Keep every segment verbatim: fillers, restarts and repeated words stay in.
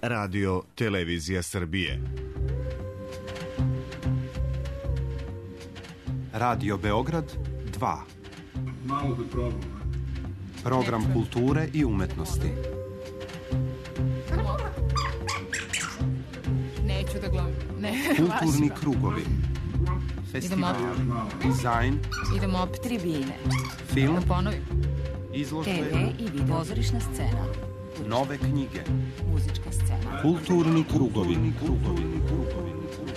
Radio Televizija Srbije. Radio Beograd dva. Malo da probam. Program kulture i umetnosti. Neću da gledam. Ne, Kulturni krugovi. Festival, dizajn. Idemo opet tribine. Film. Da ponovim. Izložbe. te ve i video. Pozorišna scena. Nove knjige. Muzička scena. Kulturni krugovi. Krugovi, krugovi.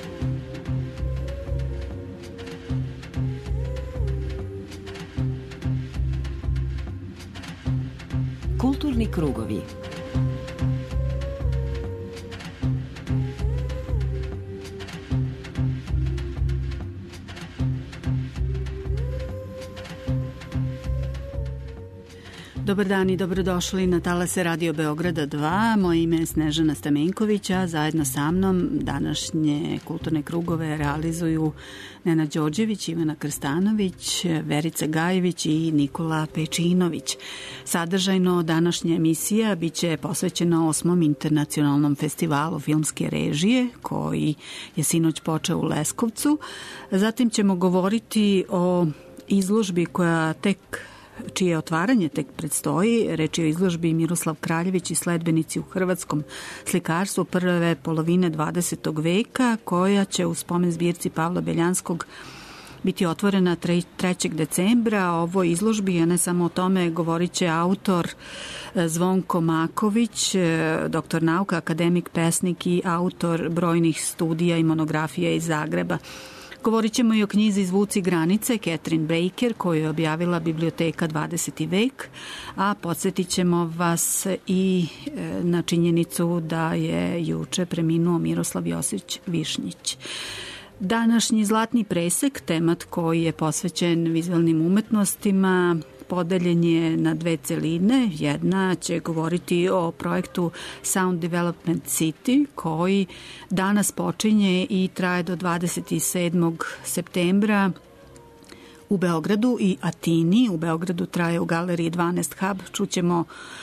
Kulturni krugovi. Dobar dan i dobrodošli na talase Radio Beograda dva. Moje ime je Snežana Stamenković, a zajedno sa mnom današnje kulturne krugove realizuju Nenad Đorđević, Ivana Krstanović, Verica Gajević i Nikola Pečinović. Sadržajno današnja emisija biće posvećena osmom internacionalnom festivalu filmske režije koji je sinoć počeo u Leskovcu. Zatim ćemo govoriti o izložbi koja tek čije otvaranje tek predstoji. Reč je o izložbi Miroslav Kraljević i sledbenici u hrvatskom slikarstvu prve polovine dvadesetog veka, koja će u spomen zbirci Pavla Beljanskog biti otvorena trećeg decembra. O ovoj izložbi, a ne samo o tome, govorit će autor Zvonko Maković, doktor nauka, akademik, pesnik i autor brojnih studija i monografija iz Zagreba. Govorit ćemo i o knjizi Zvuci granice Catherine Baker, koju je objavila biblioteka dvadeseti vek, a podsjetit ćemo vas i na činjenicu da je juče preminuo Miroslav Josić Višnjić. Današnji zlatni presek, temat koji je posvećen vizualnim umetnostima, podeljen je na dve celine. Jedna će govoriti o projektu Sound Development City, koji danas počinje i traje do dvadeset sedmog septembra u Beogradu i Atini. U Beogradu traje u galeriji dvanaest Hub. Čućemo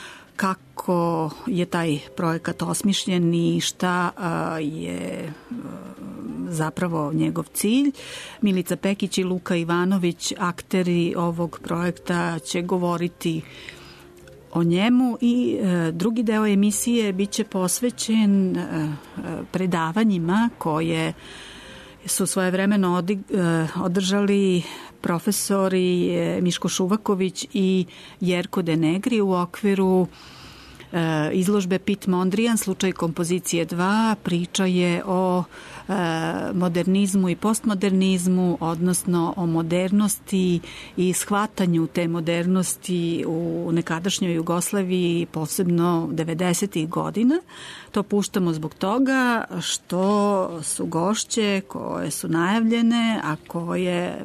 kako je taj projekat osmišljen i šta je zapravo njegov cilj. Milica Pekić i Luka Ivanović, akteri ovog projekta, će govoriti o njemu i e, drugi deo emisije biće posvećen e, predavanjima koje su svojevremeno odi, e, održali profesori e, Miško Šuvaković i Jerko Denegri u okviru e, izložbe Pit Mondrian, slučaj kompozicije dva. Priča je o modernizmu i postmodernizmu, odnosno o modernosti i shvatanju te modernosti u nekadašnjoj Jugoslaviji, posebno devedesetih godina. To puštamo zbog toga što su gošće koje su najavljene, a koje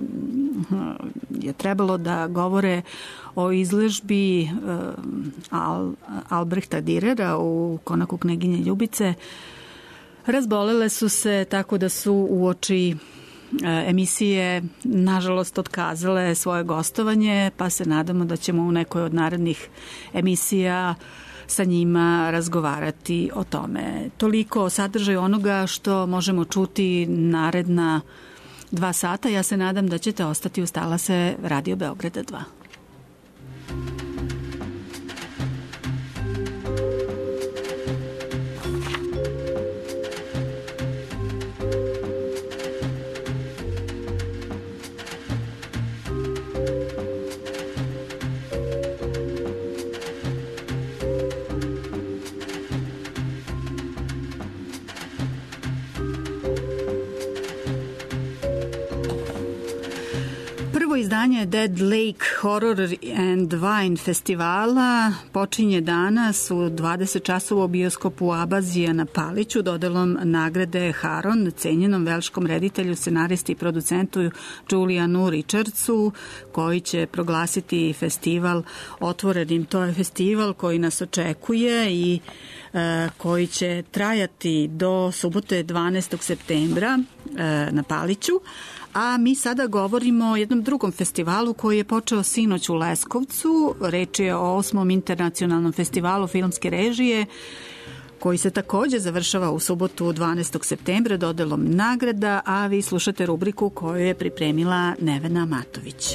je trebalo da govore o izložbi Al, Albrehta Dürera u Konaku Kneginje Ljubice, razbolele su se, tako da su uoči emisije nažalost otkazale svoje gostovanje, pa se nadamo da ćemo u nekoj od narednih emisija sa njima razgovarati o tome. Toliko o sadržaju onoga što možemo čuti naredna dva sata. Ja se nadam da ćete ostati uz talase Radio Beograda dva. Izdanje Dead Lake Horror and Wine festivala počinje danas u dvadeset časova u bioskopu Abazija na Paliću dodelom nagrade Haron cenjenom velškom reditelju, scenaristi i producentu Julianu Richardsu, koji će proglasiti festival otvorenim. To je festival koji nas očekuje i e, koji će trajati do subote dvanaestog septembra e, na Paliću. A mi sada govorimo o jednom drugom festivalu koji je počeo sinoć u Leskovcu. Reč je o osmom internacionalnom festivalu filmske režije koji se takođe završava u subotu dvanaestog septembra dodelom nagrada, a vi slušate rubriku koju je pripremila Nevena Matović.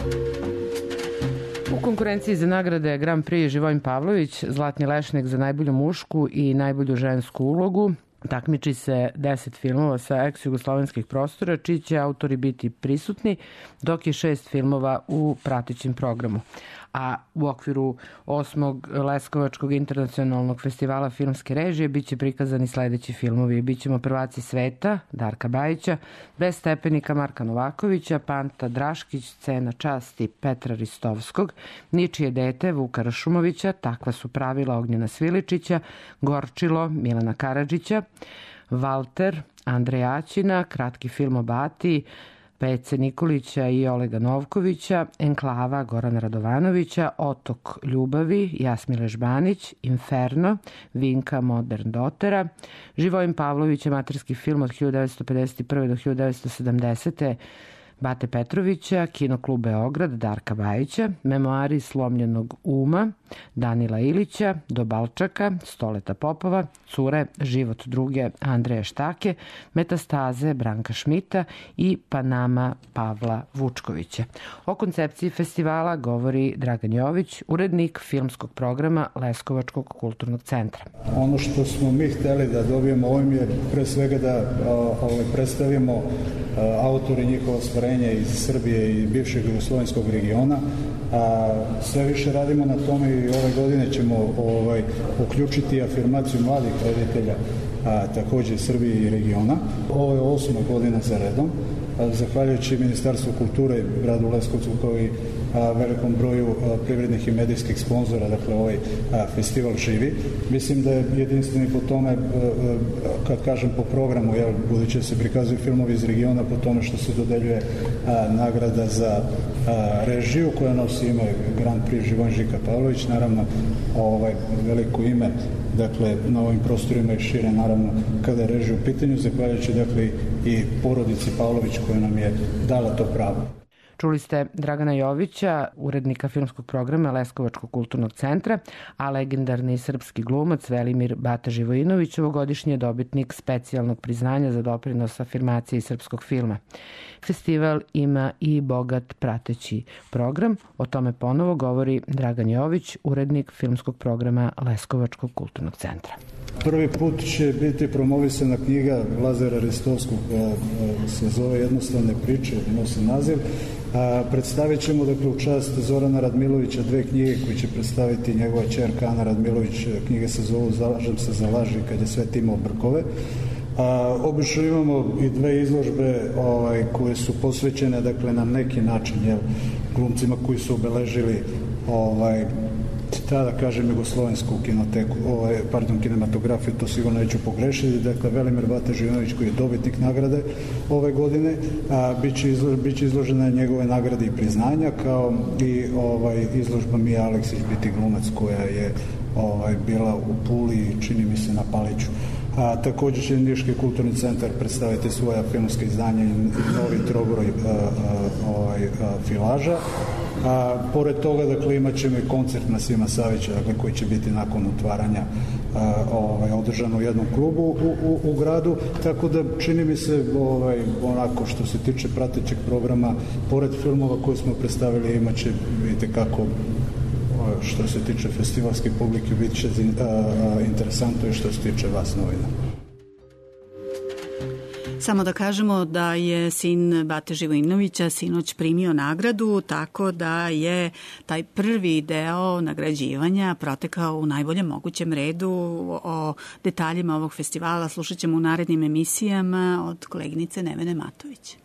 U konkurenciji za nagrade Grand Prix Živojin Pavlović, Zlatni lešnik za najbolju mušku i najbolju žensku ulogu. Takmiči se deset filmova sa ex-jugoslovenskih prostora, čiji će autori biti prisutni, dok je šest filmova u pratećem programu. A u okviru osmog Leskovačkog internacionalnog festivala filmske režije biće prikazani sledeći filmovi. Bićemo Prvaci sveta, Darka Bajića, Bez stepenika Marka Novakovića, Panta Draškić, Cena časti Petra Ristovskog, Ničije dete Vuka Rašumovića, Takva su pravila Ognjena Sviličića, Gorčilo Milana Karadžića, Valter Andreja Aćina, kratki film o Bati, Pece Nikolića i Olega Novkovića, Enklava Gorana Radovanovića, Otok ljubavi Jasmile Žbanić, Inferno Vinka Modern Dotera, Živojin Pavlović, amaterski film od hiljadu devetsto pedeset prve do hiljadu devetsto sedamdesete Bate Petrovića, Kinoklub Beograd Darka Bajića, Memoari slomljenog uma Danila Ilića, Do Balčaka Stoleta Popova, Cure život druge Andreja Štake, Metastaze Branka Šmita i Panama Pavla Vučkovića. O koncepciji festivala govori Dragan Jović, urednik filmskog programa Leskovačkog kulturnog centra. Ono što smo mi hteli da dobijemo ovim je pre svega da ovaj, predstavimo autori njihova stvarenja iz Srbije i bivšeg jugoslovenskog regiona. A, sve više radimo na tome i ove godine ćemo ovaj, uključiti afirmaciju mladih reditelja, a, takođe iz Srbije i regiona. Ovo je osma godina za redom. A, zahvaljujući Ministarstvu kulture, gradu Leskovcu kao i a, velikom broju a, privrednih i medijskih sponzora, dakle ovaj a, festival živi. Mislim da je jedinstveni po tome, a, a, kad kažem po programu, jel, budući se prikazuju filmovi iz regiona, po tome što se dodeljuje a, nagrada za a, režiju koja nosi ime Grand Prix Živojin Žika Pavlović, naravno ovaj, veliko ime, dakle na ovim prostorima i šire, naravno kada je režija u pitanju, zahvaljujući dakle i porodici Pavlović koja nam je dala to pravo. Čuli ste Dragana Jovića, urednika filmskog programa Leskovačkog kulturnog centra, a legendarni srpski glumac Velimir Bata Živojinović ovogodišnji je dobitnik specijalnog priznanja za doprinos afirmaciji srpskog filma. Festival ima i bogat prateći program, o tome ponovo govori Dragan Jović, urednik filmskog programa Leskovačkog kulturnog centra. Prvi put će biti promovisana knjiga Lazara Ristovskog, se zove Jednostavne priče, nosi naziv. A, predstavit ćemo dakle u čast Zorana Radmilovića dve knjige koje će predstaviti njegova ćerka Ana Radmilović. Knjige se zovu Zalažem se za laži kad je svet imao brkove. A, obično imamo i dve izložbe ovaj, koje su posvećene dakle na neki način jel, glumcima koji su obeležili ovaj, tada kažem jugoslovensku kinoteku, ovaj, pardon, kinematografiju, to sigurno neću pogrešiti. Dakle, Velimir Bata Živojinović koji je dobitnik nagrade ove godine, a, biće, izlo, biće izložena njegove nagrade i priznanja, kao i ovaj, izložba Mija Aleksić, biti glumac, koja je ovaj, bila u Puli i čini mi se na Paliću. A, također će Niški kulturni centar predstaviti svoja filmska izdanja i novi trobroj a, a, ovaj, a, filaža. A, pored toga, dakle, imat ćemo i koncert na Sima Savića, dakle, koji će biti nakon otvaranja a, ovaj, održan u jednom klubu u, u, u gradu, tako da čini mi se ovaj, onako što se tiče pratećeg programa, pored filmova koje smo predstavili, imat će, vidite kako što se tiče festivalske publike, bit će interesantno i što se tiče vas novina. Samo da kažemo da je sin Bate Živojinovića sinoć primio nagradu, tako da je taj prvi deo nagrađivanja protekao u najboljem mogućem redu. O detaljima ovog festivala slušat ćemo u narednim emisijama od koleginice Nevene Matović.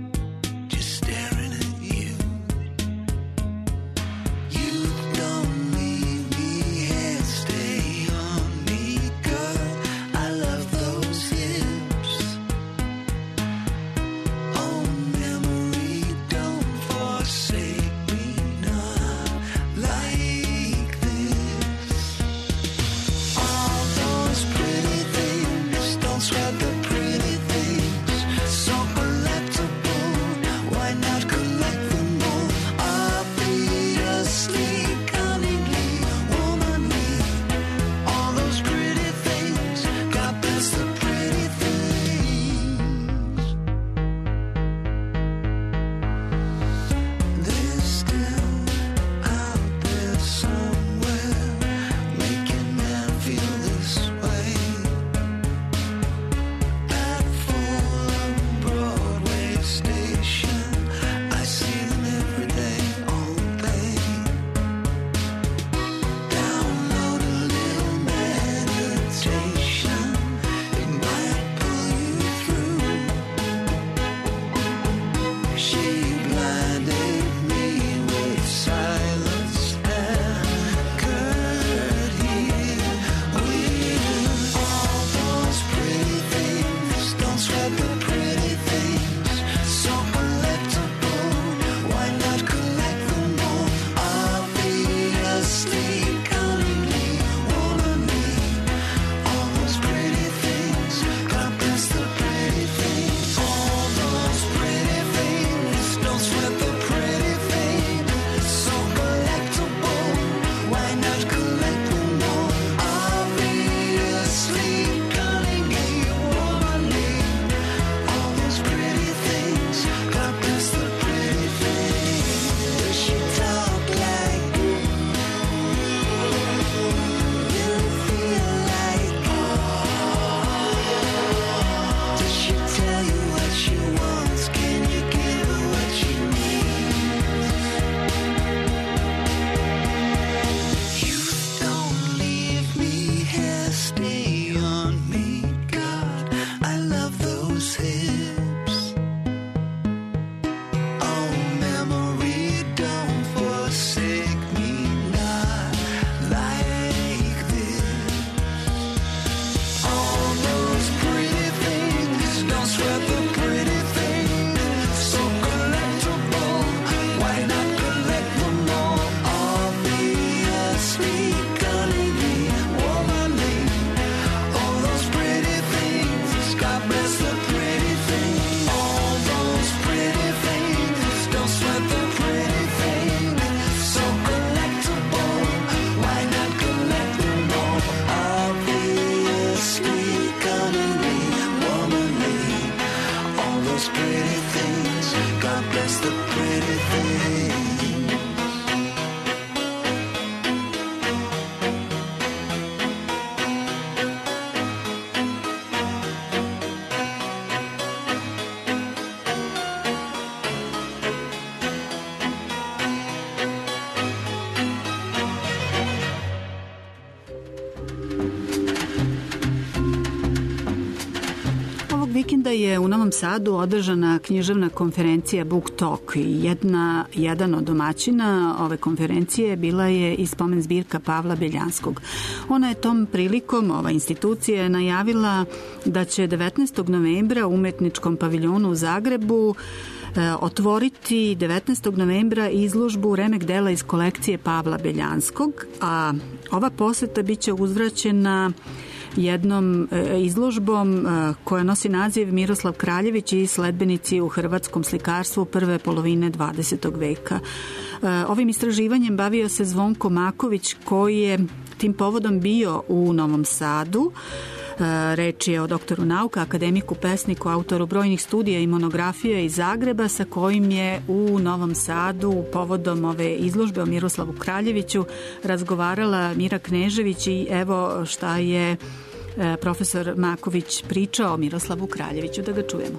Don't the pretty thing. Vikenda je u Novom Sadu održana književna konferencija Book Talk i jedna, jedan od domaćina ove konferencije bila je i spomen zbirka Pavla Beljanskog. Ona je tom prilikom, ova institucija je najavila da će devetnaestog novembra u umetničkom paviljonu u Zagrebu otvoriti devetnaestog novembra izložbu remek dela iz kolekcije Pavla Beljanskog, a ova poseta biće uzvraćena jednom izložbom koja nosi naziv Miroslav Kraljević i sledbenici u hrvatskom slikarstvu prve polovine dvadesetog veka. Ovim istraživanjem bavio se Zvonko Maković, koji je tim povodom bio u Novom Sadu. Reč je o doktoru nauka, akademiku, pesniku, autoru brojnih studija i monografija iz Zagreba, sa kojim je u Novom Sadu povodom ove izložbe o Miroslavu Kraljeviću razgovarala Mira Knežević i evo šta je profesor Maković pričao o Miroslavu Kraljeviću, da ga čujemo.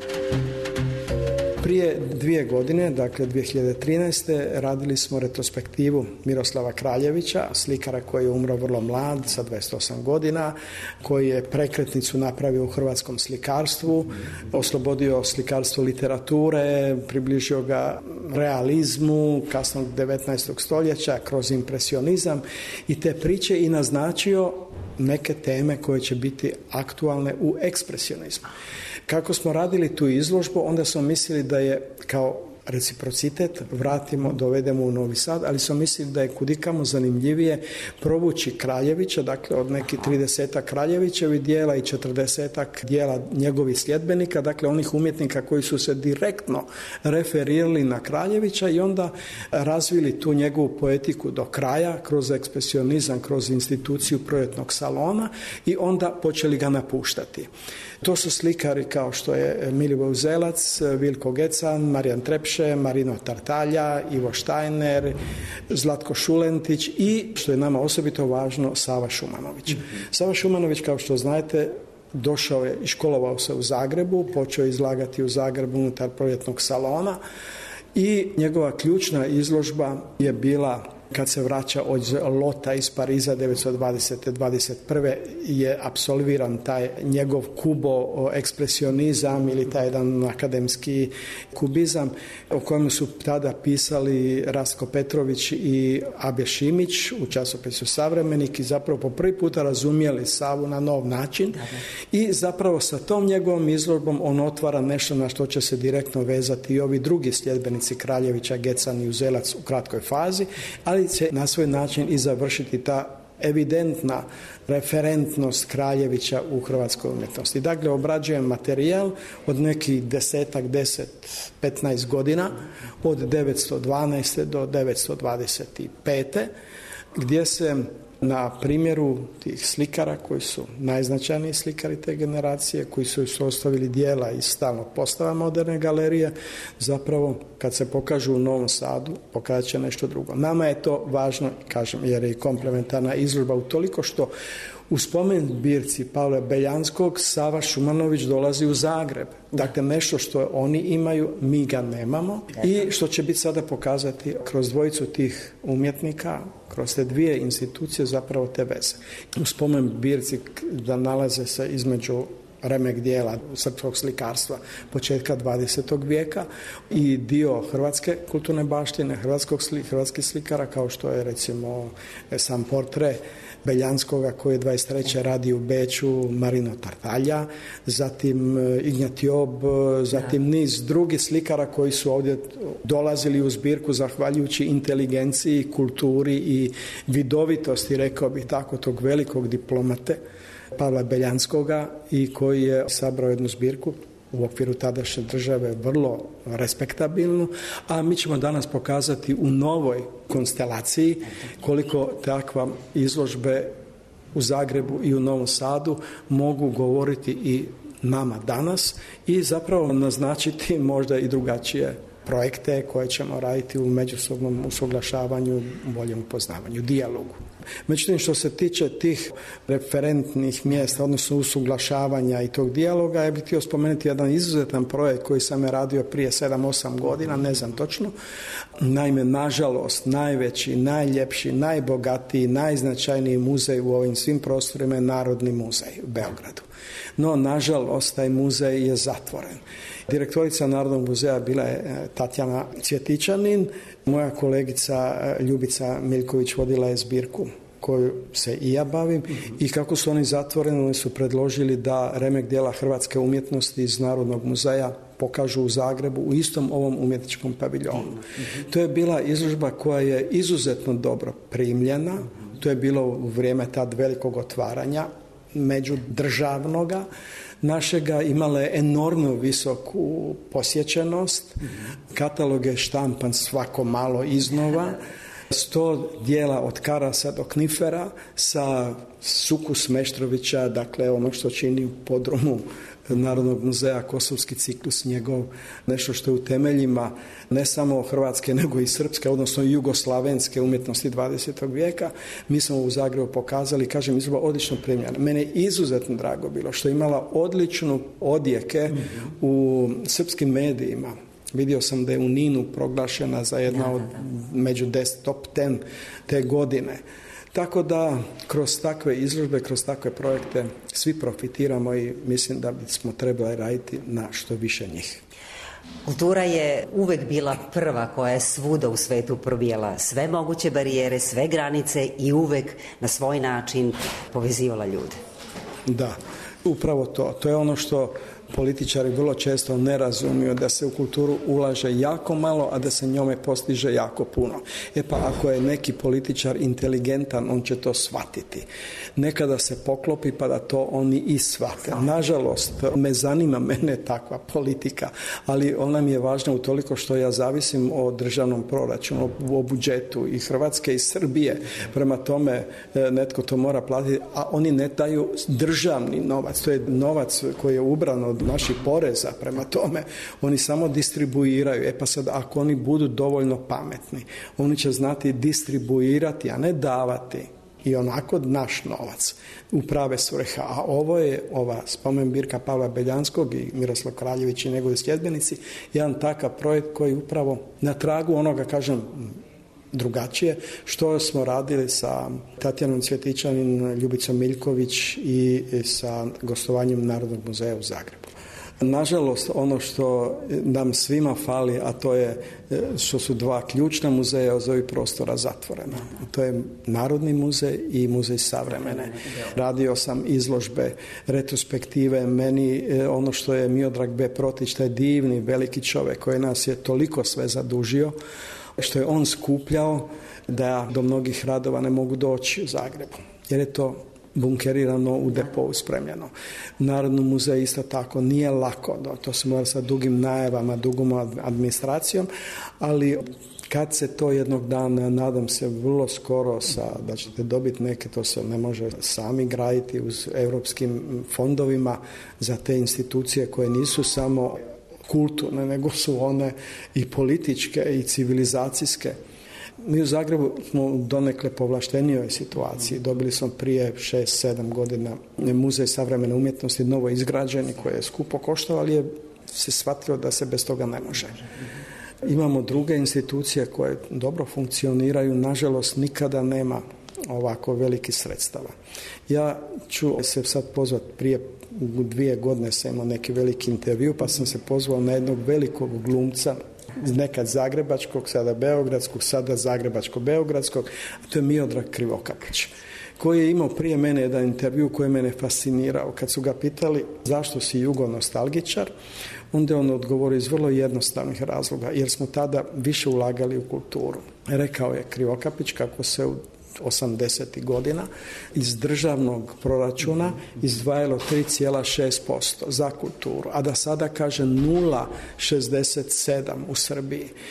Prije dvije godine, dakle dvije hiljade trinaeste. radili smo retrospektivu Miroslava Kraljevića, slikara koji je umro vrlo mlad, sa dvadeset osam godina, koji je prekretnicu napravio u hrvatskom slikarstvu, oslobodio slikarstvo literature, približio ga realizmu kasnog devetnaestog stoljeća kroz impresionizam i te priče i naznačio neke teme koje će biti aktualne u ekspresionizmu. Kako smo radili tu izložbu, onda smo mislili da je kao reciprocitet vratimo, dovedemo u Novi Sad, ali smo mislili da je kudikamo zanimljivije provući Kraljevića, dakle od nekih tridesetak Kraljevićevih dijela i četrdesetak dijela njegovih sljedbenika, dakle onih umjetnika koji su se direktno referirali na Kraljevića i onda razvili tu njegovu poetiku do kraja, kroz ekspresionizam, kroz instituciju projektnog salona i onda počeli ga napuštati. To su slikari kao što je Milivoj Uzelac, Vilko Gecan, Marijan Trepše, Marino Tartalja, Ivo Štajner, Zlatko Šulentić i, što je nama osobito važno, Sava Šumanović. Mm-hmm. Sava Šumanović, kao što znate, došao je i školovao se u Zagrebu, počeo je izlagati u Zagrebu unutar projektnog salona i njegova ključna izložba je bila, kad se vraća od lota iz Pariza devetsto dvadesete dvadeset prve je apsolviran taj njegov kubo ekspresionizam ili taj jedan akademski kubizam o kojem su tada pisali Rastko Petrović i Abe Šimić u časopisu Savremenik i zapravo po prvi puta razumjeli Savu na nov način i zapravo sa tom njegovom izložbom on otvara nešto na što će se direktno vezati i ovi drugi sljedbenici Kraljevića, Gecan i Uzelac u kratkoj fazi, ali ali će na svoj način i završiti ta evidentna referentnost Kraljevića u hrvatskoj umjetnosti. Dakle, obrađujem materijal od nekih desetak, deset, petnaest godina, od devetsto dvanaeste do devetsto dvadeset pete gdje se na primjeru tih slikara koji su najznačajniji slikari te generacije, koji su ostavili dijela iz stalnog postava moderne galerije, zapravo kad se pokažu u Novom Sadu pokazat će nešto drugo. Nama je to važno, kažem, jer je komplementarna izložba utoliko što u spomen zbirci Pavla Beljanskog Sava Šumanović dolazi u Zagreb. Dakle, nešto što oni imaju, mi ga nemamo i što će biti sada pokazati kroz dvojicu tih umjetnika, kroz te dvije institucije zapravo te veze. U spomen zbirci da nalaze se između remek dijela srpskog slikarstva početka dvadesetog vijeka i dio hrvatske kulturne baštine, hrvatskog sli, hrvatskih slikara kao što je recimo sam portret Beljanskoga koji je dvadeset treće radi u Beču, Marino Tartalja, zatim Ignjatiob, zatim niz drugih slikara koji su ovdje dolazili u zbirku zahvaljujući inteligenciji, kulturi i vidovitosti, rekao bih tako, tog velikog diplomate Pavla Beljanskoga i koji je sabrao jednu zbirku u okviru tadašnje države vrlo respektabilnu, a mi ćemo danas pokazati u novoj konstelaciji koliko takva izložbe u Zagrebu i u Novom Sadu mogu govoriti i nama danas i zapravo naznačiti možda i drugačije projekte koje ćemo raditi u međusobnom usuglašavanju, boljem upoznavanju, dijalogu. Međutim, što se tiče tih referentnih mjesta, odnosno usuglašavanja i tog dijaloga, ja bih htio spomenuti jedan izuzetan projekt koji sam je radio prije sedam osam godina, ne znam točno. Naime, nažalost, najveći, najljepši, najbogatiji, najznačajniji muzej u ovim svim prostorima je Narodni muzej u Beogradu. No, nažalost, taj muzej je zatvoren. Direktorica Narodnog muzeja bila je Tatjana Cvjetičanin, moja kolegica Ljubica Miljković vodila je zbirku koju se i ja bavim i kako su oni zatvoreni, oni su predložili da remek dijela hrvatske umjetnosti iz Narodnog muzeja pokažu u Zagrebu u istom ovom umjetničkom paviljonu. To je bila izložba koja je izuzetno dobro primljena, to je bilo u vrijeme tad velikog otvaranja međudržavnoga našega, imala je enormno visoku posjećenost, katalog je štampan svako malo iznova, sto dijela od Karasa do Knifera sa Sukus Meštrovića, dakle ono što čini u podrumu Narodnog muzeja Kosovski ciklus njegov, nešto što je u temeljima ne samo hrvatske nego i srpske, odnosno jugoslavenske umjetnosti dvadesetog vijeka. Mi smo u Zagrebu pokazali, kažem, izložba odlično primljena. Mene je izuzetno drago bilo što je imala odličnu odjeke u srpskim medijima. Vidio sam da je u Ninu proglašena za jedna od među deset, top ten te godine. Tako da kroz takve izložbe, kroz takve projekte svi profitiramo i mislim da bismo trebali raditi na što više njih. Kultura je uvek bila prva koja je svuda u svetu probijala sve moguće barijere, sve granice i uvek na svoj način povezivala ljude. Da, upravo to. To je ono što političari vrlo često ne razumiju, da se u kulturu ulaže jako malo, a da se njome postiže jako puno. E pa ako je neki političar inteligentan, on će to shvatiti. Nekada se poklopi pa da to oni i shvate. Nažalost, me zanima mene takva politika, ali ona mi je važna utoliko što ja zavisim o državnom proračunu, o budžetu i Hrvatske i Srbije. Prema tome, netko to mora platiti, a oni ne daju državni novac. To je novac koji je ubran od naših poreza, prema tome oni samo distribuiraju. E pa sad, ako oni budu dovoljno pametni, oni će znati distribuirati, a ne davati i onako naš novac u prave svrhe. A ovo je ova spomen zbirka Pavla Beljanskog i Miroslav Kraljević i njegovi sljedbenici, jedan takav projekt koji upravo na tragu onoga, kažem, drugačije, što smo radili sa Tatjanom Cvjetičanin, Ljubicom Miljković i sa gostovanjem Narodnog muzeja u Zagrebu. Nažalost, ono što nam svima fali, a to je što su dva ključna muzeja od ovih prostora zatvorena. To je Narodni muzej i Muzej savremene. Radio sam izložbe, retrospektive, meni ono što je Miodrag B. Protić, taj divni, veliki čovjek koji nas je toliko sve zadužio, što je on skupljao da do mnogih radova ne mogu doći u Zagrebu, jer je to bunkerirano u depou spremljeno. Narodnom muzeju isto tako nije lako, to se mora sa dugim najavama, dugom administracijom, ali kad se to jednog dana, nadam se vrlo skoro, sa, da ćete dobiti neke, to se ne može sami graditi uz europskim fondovima za te institucije koje nisu samo kulturne, nego su one i političke i civilizacijske. Mi u Zagrebu smo u donekle povlaštenijoj situaciji. Dobili smo prije šest sedam godina Muzej savremene umjetnosti, novo izgrađeni, koji je skupo koštao, ali je se shvatilo da se bez toga ne može. Imamo druge institucije koje dobro funkcioniraju, nažalost nikada nema ovako veliki sredstava. Ja ću se sad pozvati, prije dvije godine sam imao neki veliki intervju, pa sam se pozvao na jednog velikog glumca, nekad zagrebačkog, sada beogradskog, sada zagrebačko-beogradskog, a to je Miodrag Krivokapić, koji je imao prije mene jedan intervju koji je mene fascinirao. Kad su ga pitali zašto si jugonostalgičar, onda je on odgovorio iz vrlo jednostavnih razloga, jer smo tada više ulagali u kulturu. Rekao je Krivokapić kako se u osamdesetih godina iz državnog proračuna izdvajalo tri zarez šest posto za kulturu, a da sada kaže nula zarez šezdeset sedam u Srbiji.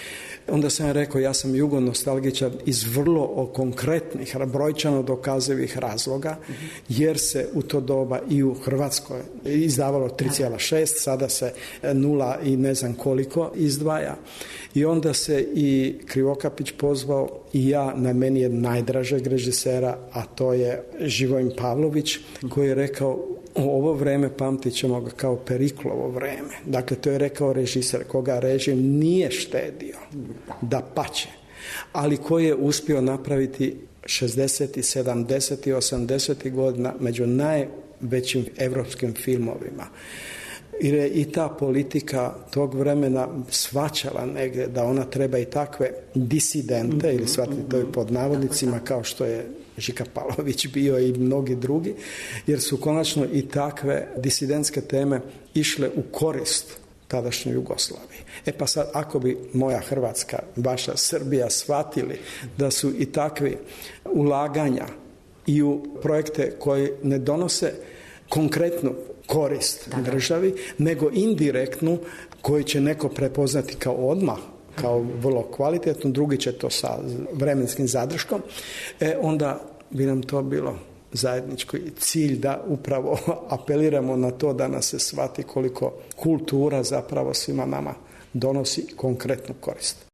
Onda sam rekao, ja sam jugonostalgičar iz vrlo konkretnih, brojčano dokazivih razloga, jer se u to doba i u Hrvatskoj izdavalo tri zarez šest, sada se nula i ne znam koliko izdvaja. I onda se i Krivokapić pozvao i ja, na meni je najdražeg režisera, a to je Živojin Pavlović, koji je rekao, ovo vreme pamtit ćemo ga kao Periklovo vreme. Dakle, to je rekao režiser koga režim nije štedio, da pače, ali koji je uspio napraviti šezdesetih, sedamdesetih, osamdesetih godina među najvećim evropskim filmovima. Jer je i ta politika tog vremena shvaćala negdje da ona treba i takve disidente, ili shvatiti to je pod navodnicima, kao što je Žika Palović bio i mnogi drugi, jer su konačno i takve disidentske teme išle u korist tadašnjoj Jugoslaviji. E pa sad, ako bi moja Hrvatska, vaša Srbija shvatili da su i takvi ulaganja i u projekte koji ne donose konkretnu korist da, da. državi, nego indirektnu koju će neko prepoznati kao odmah, kao vrlo kvalitetno, drugi će to sa vremenskim zadrškom, e, onda bi nam to bilo zajednički cilj da upravo apeliramo na to da nas se shvati koliko kultura zapravo svima nama donosi konkretnu korist.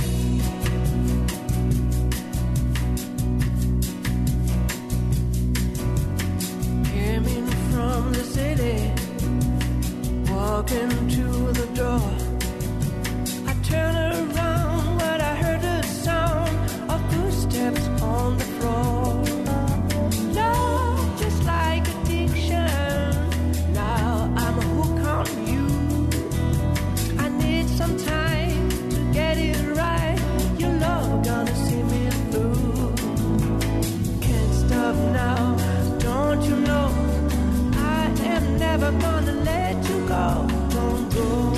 Walking to the door, I turn around when I heard the sound of footsteps on the floor. Love, just like addiction, now I'm a hook on you. I need some time to get it right. Your love gonna see me through. Can't stop now, don't you know? I am never gonna let you go. Don't go.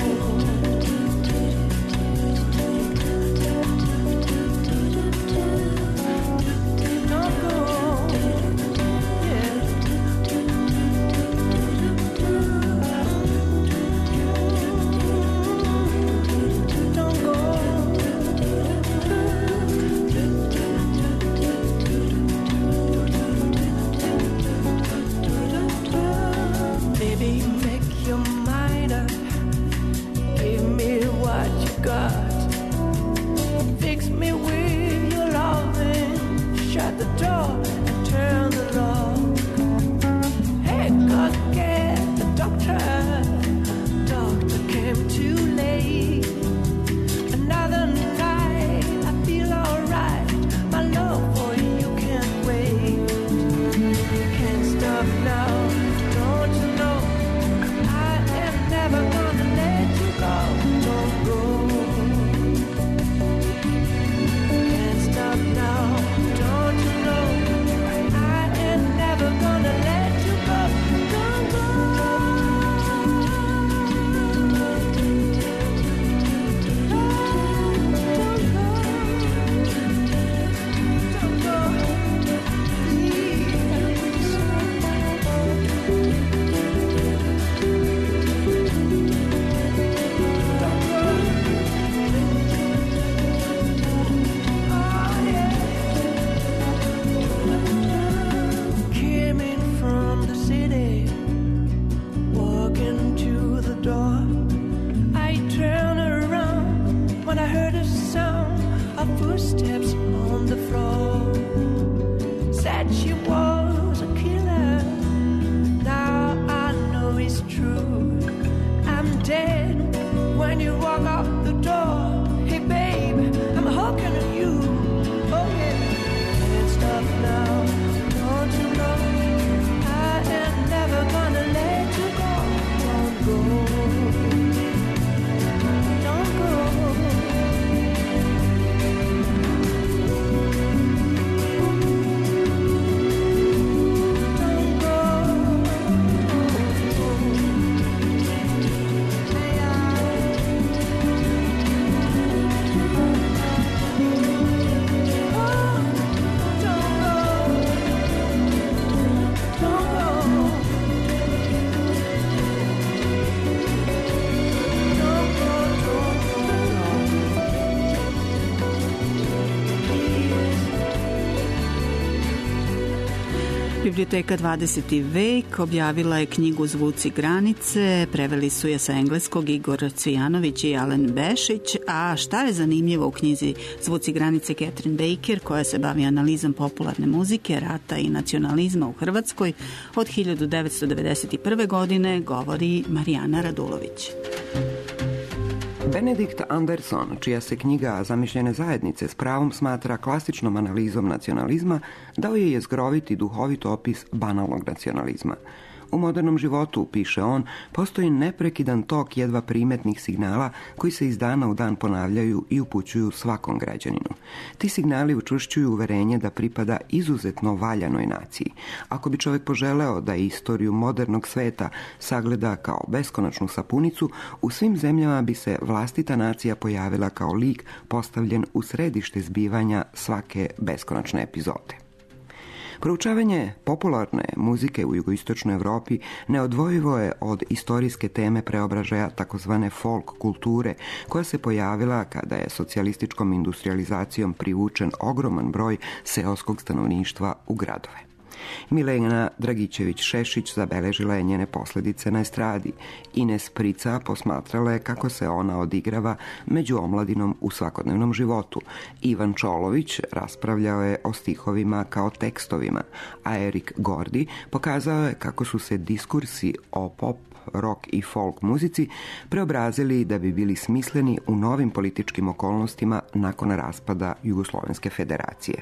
Fix me with your loving. Shut the door and turn the lock. Hey, go get the doctor. Doctor came too late. Another night I feel alright. My love for you can't wait. Can't stop now. Don't you know I am never gonna let you go. Don't go. Now, don't you know I am never gonna let you go. Don't go. Don't go. Footsteps on the floor. Said she was a killer. Now I know it's true. I'm dead when you walk out the door. Hey babe, I'm hooking on you. Oh yeah, can't stop now. Don't you know I am never gonna let you go. Don't go. Don't go. Biblioteka dvadeseti vek objavila je knjigu Zvuci granice, preveli su je sa engleskog Igor Cvijanović i Alen Bešić, a šta je zanimljivo u knjizi Zvuci granice Catherine Baker, koja se bavi analizom popularne muzike, rata i nacionalizma u Hrvatskoj od hiljadu devetsto devedeset prve. godine, govori Marijana Radulović. Benedikt Anderson, čija se knjiga Zamišljene zajednice s pravom smatra klasičnom analizom nacionalizma, dao je jezgroviti duhovit opis banalnog nacionalizma. U modernom životu, piše on, postoji neprekidan tok jedva primetnih signala koji se iz dana u dan ponavljaju i upućuju svakom građaninu. Ti signali učvršćuju uverenje da pripada izuzetno valjanoj naciji. Ako bi čovjek poželeo da istoriju modernog sveta sagleda kao beskonačnu sapunicu, u svim zemljama bi se vlastita nacija pojavila kao lik postavljen u središte zbivanja svake beskonačne epizode. Proučavanje popularne muzike u jugoistočnoj Evropi neodvojivo je od istorijske teme preobražaja takozvane folk kulture, koja se pojavila kada je socijalističkom industrializacijom privučen ogroman broj seoskog stanovništva u gradove. Milena Dragićević-Šešić zabeležila je njene posljedice na estradi. Ines Prica posmatrala je kako se ona odigrava među omladinom u svakodnevnom životu. Ivan Čolović raspravljao je o stihovima kao tekstovima, a Erik Gordi pokazao je kako su se diskursi o pop, rock i folk muzici preobrazili da bi bili smisleni u novim političkim okolnostima nakon raspada Jugoslovenske federacije.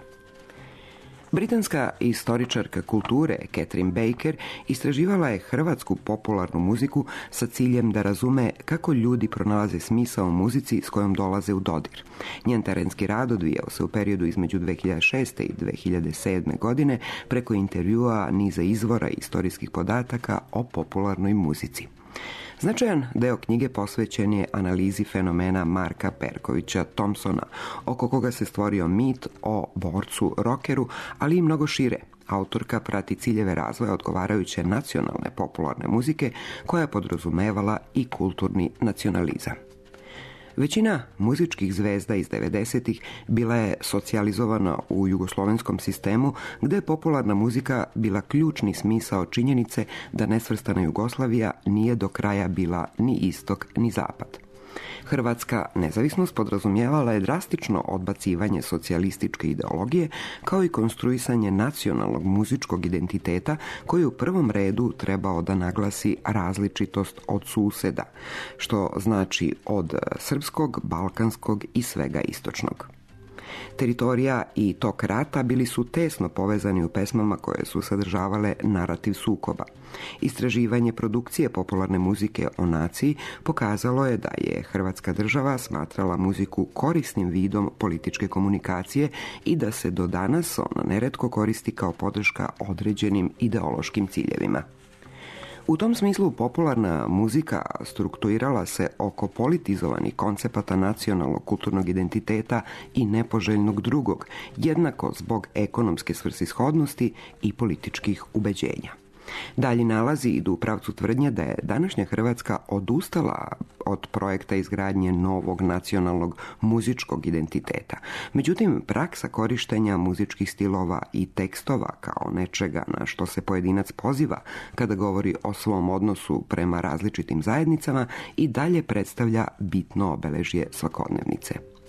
Britanska istoričarka kulture Catherine Baker istraživala je hrvatsku popularnu muziku sa ciljem da razume kako ljudi pronalaze smisao u muzici s kojom dolaze u dodir. Njen terenski rad odvijao se u periodu između dve hiljade šeste i dve hiljade sedme. godine preko intervjua, niza izvora i istorijskih podataka o popularnoj muzici. Značajan deo knjige posvećen je analizi fenomena Marka Perkovića Thompsona, oko koga se stvorio mit o borcu rockeru, ali i mnogo šire. Autorka prati ciljeve razvoja odgovarajuće nacionalne popularne muzike, koja je podrazumevala i kulturni nacionalizam. Većina muzičkih zvezda iz devedesetih bila je socijalizovana u jugoslovenskom sistemu, gde je popularna muzika bila ključni smisao činjenice da nesvrstana Jugoslavija nije do kraja bila ni istok ni zapad. Hrvatska nezavisnost podrazumijevala je drastično odbacivanje socijalističke ideologije, kao i konstruisanje nacionalnog muzičkog identiteta koji u prvom redu trebao da naglasi različitost od suseda, što znači od srpskog, balkanskog i svega istočnog. Teritorija i tok rata bili su tesno povezani u pesmama koje su sadržavale narativ sukoba. Istraživanje produkcije popularne muzike o naciji pokazalo je da je Hrvatska država smatrala muziku korisnim vidom političke komunikacije i da se do danas ona neretko koristi kao podrška određenim ideološkim ciljevima. U tom smislu popularna muzika strukturirala se oko politizovanih koncepata nacionalnog kulturnog identiteta i nepoželjnog drugog, jednako zbog ekonomske svrsishodnosti i političkih ubeđenja. Dalji nalazi idu u pravcu tvrdnje da je današnja Hrvatska odustala od projekta izgradnje novog nacionalnog muzičkog identiteta. Međutim, praksa korištenja muzičkih stilova i tekstova kao nečega na što se pojedinac poziva kada govori o svom odnosu prema različitim zajednicama i dalje predstavlja bitno obeležje svakodnevnice.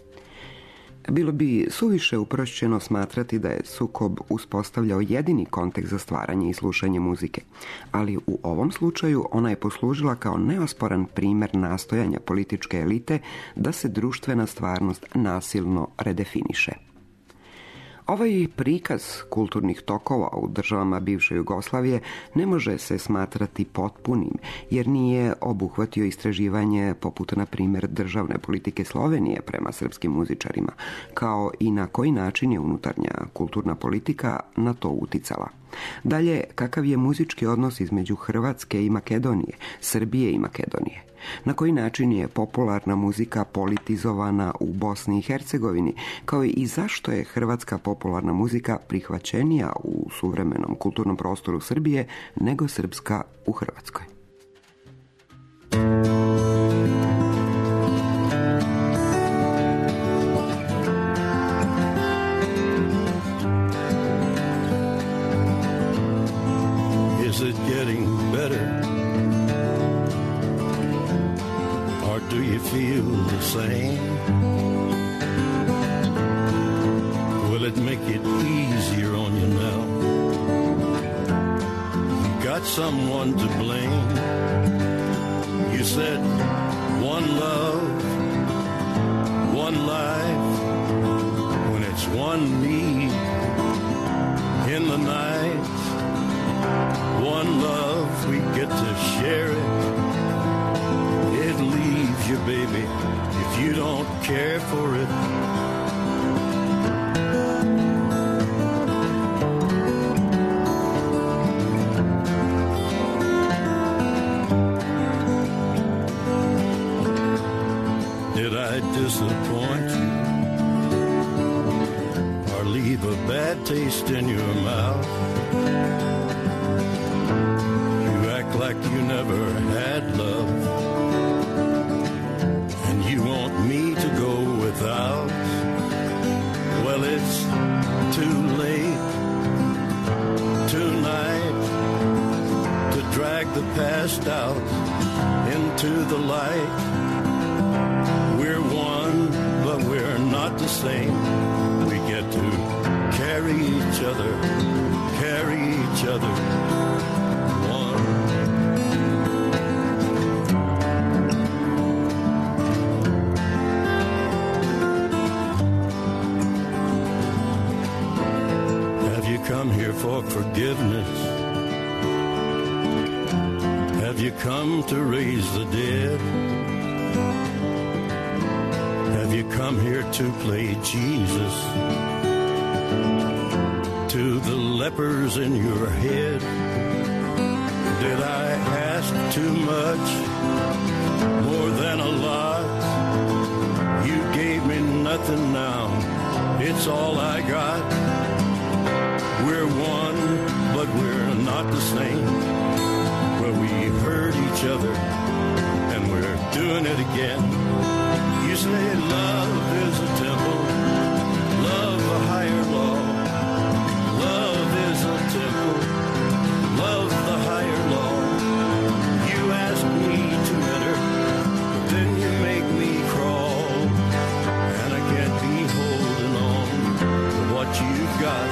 Bilo bi suviše uprošćeno smatrati da je sukob uspostavljao jedini kontekst za stvaranje i slušanje muzike, ali u ovom slučaju ona je poslužila kao neosporan primjer nastojanja političke elite da se društvena stvarnost nasilno redefiniše. Ovaj prikaz kulturnih tokova u državama bivše Jugoslavije ne može se smatrati potpunim, jer nije obuhvatio istraživanje poput, na primjer, državne politike Slovenije prema srpskim muzičarima, kao i na koji način je unutarnja kulturna politika na to uticala. Dalje, kakav je muzički odnos između Hrvatske i Makedonije, Srbije i Makedonije? Na koji način je popularna muzika politizovana u Bosni i Hercegovini, kao i zašto je hrvatska popularna muzika prihvaćenija u suvremenom kulturnom prostoru Srbije nego srpska u Hrvatskoj? same? Will it make it easier on you now? Got someone to blame. You said one love, one life, when it's one need in the night. One love, we get to share it. It leaves you, baby, if you don't care for it. Did I disappoint you or leave a bad taste in your mouth? You act like you never had love, and you want me to go without. Well, it's too late tonight to drag the past out into the light. We're one, but we're not the same. We get to carry each other, carry each other. One. Have you come here for forgiveness? Have you come to raise the dead? Have you come here to play Jesus to the lepers in your head? Did I ask too much, more than a lot? You gave me nothing now, it's all I got. We're one, but we're not the same. Well, we hurt each other, and we're doing it again. You say love is a temple, love a higher law. Love is a temple, love the higher law. You ask me to enter, but then you make me crawl. And I can't be holding on to what you've got,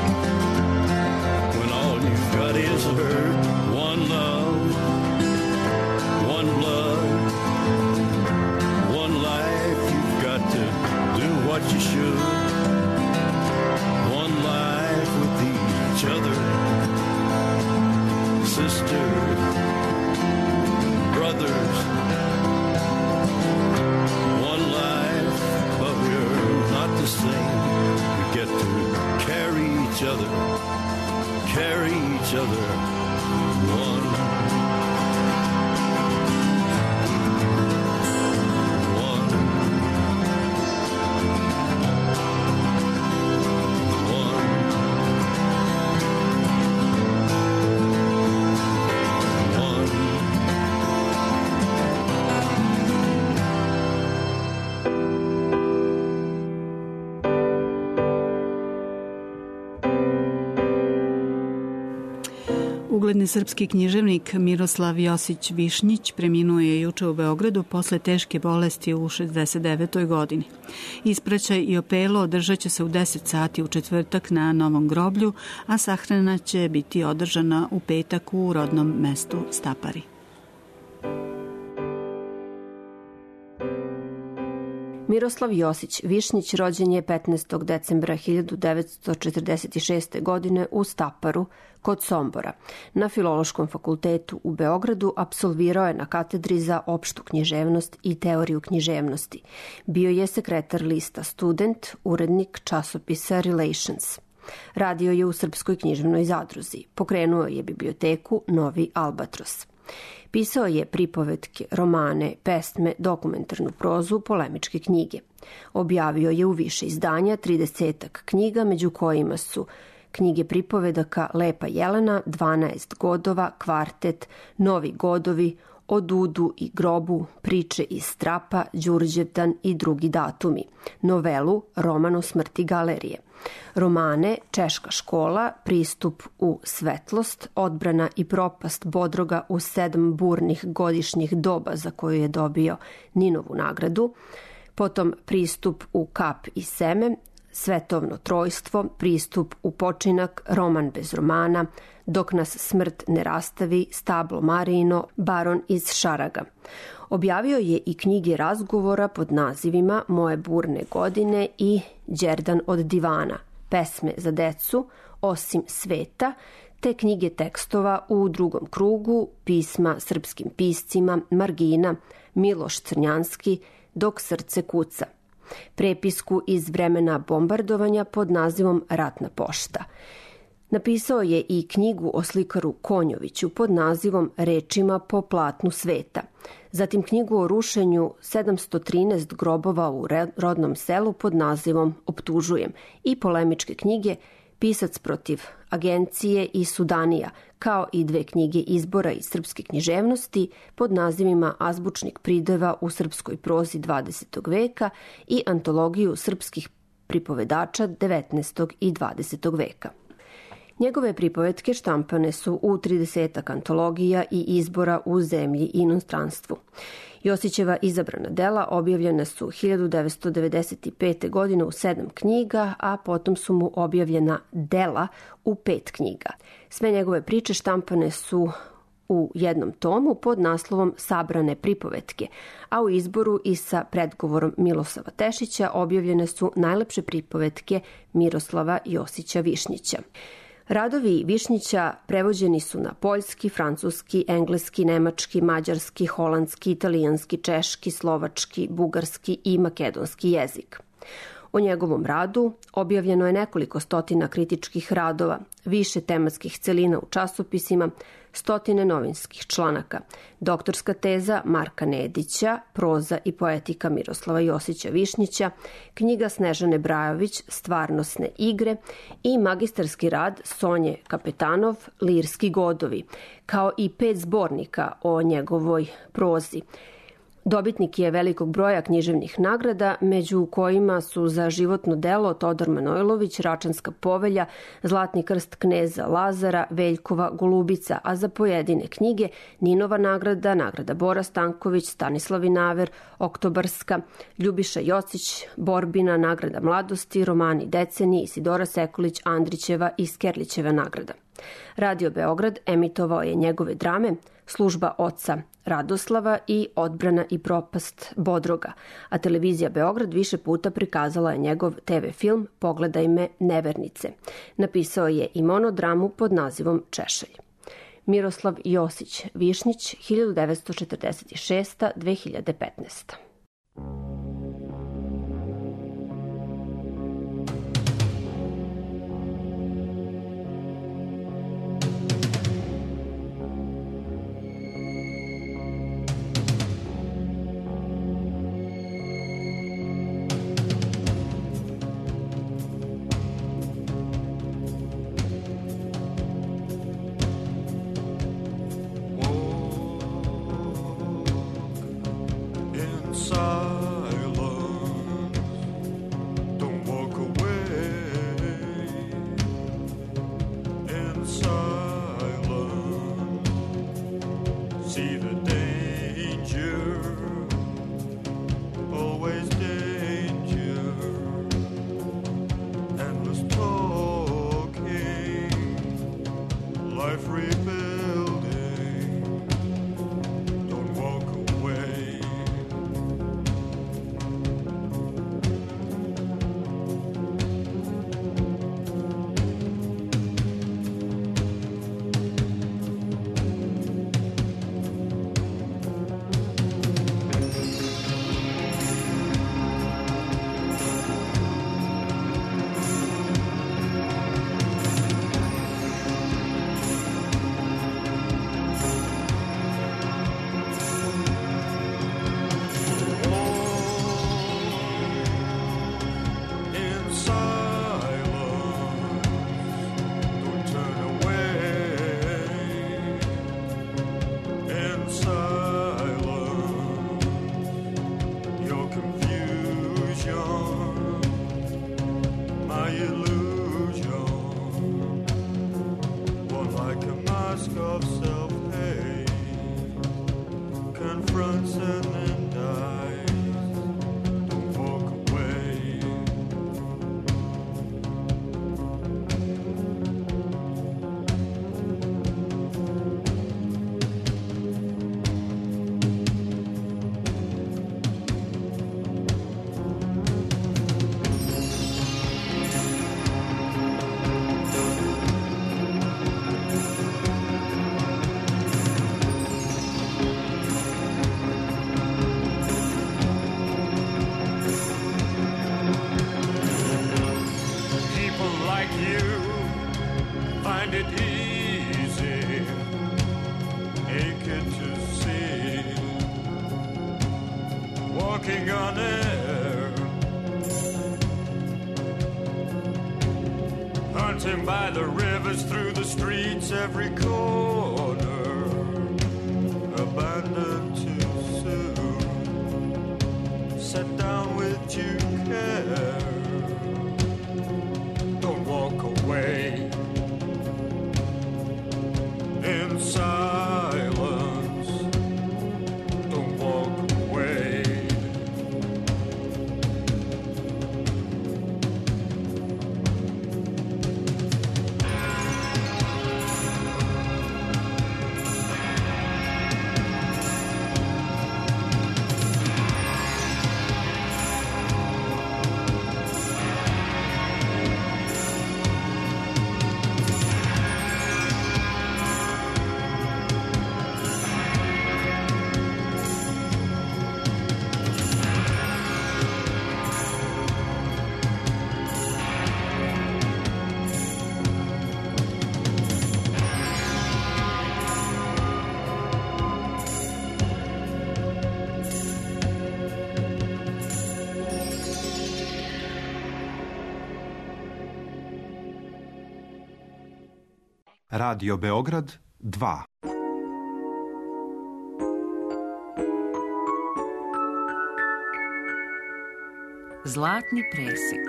when all you've got is hurt. One love, one blood, one life. You've got to do what you should. One life with each other, sisters, brothers. One life, but we're not the same. We get to carry each other, carry each other. One. Ugledni srpski književnik Miroslav Josić Višnjić preminuo je juče u Beogradu posle teške bolesti u šezdeset devetoj godini. Ispraćaj i opelo održat će se u deset sati u četvrtak na Novom groblju, a sahrana će biti održana u petak u rodnom mestu Stapari. Miroslav Josić Višnjić rođen je petnaestog decembra hiljadu devetsto četrdeset šeste. godine u Staparu kod Sombora. Na Filološkom fakultetu u Beogradu apsolvirao je na katedri za opštu književnost i teoriju književnosti. Bio je sekretar lista Student, urednik časopisa Relations. Radio je u Srpskoj književnoj zadruzi. Pokrenuo je biblioteku Novi Albatros. Pisao je pripovetke, romane, pesme, dokumentarnu prozu, polemičke knjige. Objavio je u više izdanja tridesetak knjiga, među kojima su knjige pripovedaka Lepa Jelena, dvanaest godova, Kvartet, Novi godovi, O Dudu i grobu, Priče iz Strapa, Đurđevdan i drugi datumi, novelu Roman o smrti galerije, romane Češka škola, Pristup u svetlost, Odbrana i propast Bodroga u sedam burnih godišnjih doba za koju je dobio Ninovu nagradu, potom Pristup u kap i seme, Svetovno trojstvo, Pristup u počinak, Roman bez romana, Dok nas smrt ne rastavi, Stablo Marino, Baron iz Šaraga. Objavio je i knjige razgovora pod nazivima Moje burne godine i Đerdan od divana, Pesme za decu, Osim sveta, te knjige tekstova U drugom krugu, Pisma srpskim piscima, Margina, Miloš Crnjanski, Dok srce kuca. Prepisku iz vremena bombardovanja pod nazivom Ratna pošta. Napisao je i knjigu o slikaru Konjoviću pod nazivom Rečima po platnu sveta. Zatim knjigu o rušenju sedamsto trinaest grobova u rodnom selu pod nazivom Optužujem i polemičke knjige Pisac protiv agencije i Sudanija, kao i dve knjige izbora iz srpske književnosti pod nazivima Azbučnik prideva u srpskoj prozi dvadesetog veka i antologiju srpskih pripovedača devetnaestog i dvadesetog veka. Njegove pripovetke štampane su u tridesetak antologija i izbora u zemlji i inostranstvu. Josićeva izabrana dela objavljena su hiljadu devetsto devedeset pete. godine u sedam knjiga, a potom su mu objavljena dela u pet knjiga. Sve njegove priče štampane su u jednom tomu pod naslovom Sabrane pripovetke, a u izboru i sa predgovorom Milosava Tešića objavljene su najlepše pripovetke Miroslava Josića Višnjića. Radovi Višnjića prevođeni su na poljski, francuski, engleski, nemački, mađarski, holandski, italijanski, češki, slovački, bugarski i makedonski jezik. O njegovom radu objavljeno je nekoliko stotina kritičkih radova, više tematskih celina u časopisima, stotine novinskih članaka, doktorska teza Marka Nedića, proza i poetika Miroslava Josića Višnjića, knjiga Snežane Brajović, Stvarnosne igre i magistarski rad Sonje Kapetanov, Lirski godovi, kao i pet zbornika o njegovoj prozi. Dobitnik je velikog broja književnih nagrada, među kojima su za životno delo Todor Manojlović, Račanska povelja, Zlatni krst kneza Lazara, Veljkova Golubica, a za pojedine knjige Ninova nagrada, nagrada Bora Stanković, Stanislav Vinaver, Oktobarska, Ljubiša Jocić, Borbina, nagrada mladosti, romani Deceni, Isidora Sekulić, Andrićeva i Skerlićeva nagrada. Radio Beograd emitovao je njegove drame Služba oca Radoslava i Odbrana i propast Bodroga, a televizija Beograd više puta prikazala je njegov te ve film Pogledaj me nevernice. Napisao je i monodramu pod nazivom Češelj. Miroslav Josić Višnjić, hiljadu devetsto četrdeset šeste. do dve hiljade petnaeste. Inside find it easy, naked to see, walking on air, hunting by the rivers, through the streets, every corner, abandoned too soon, set down with due care. Don't walk away in silence, don't walk away. Radio Beograd dva. Zlatni presek.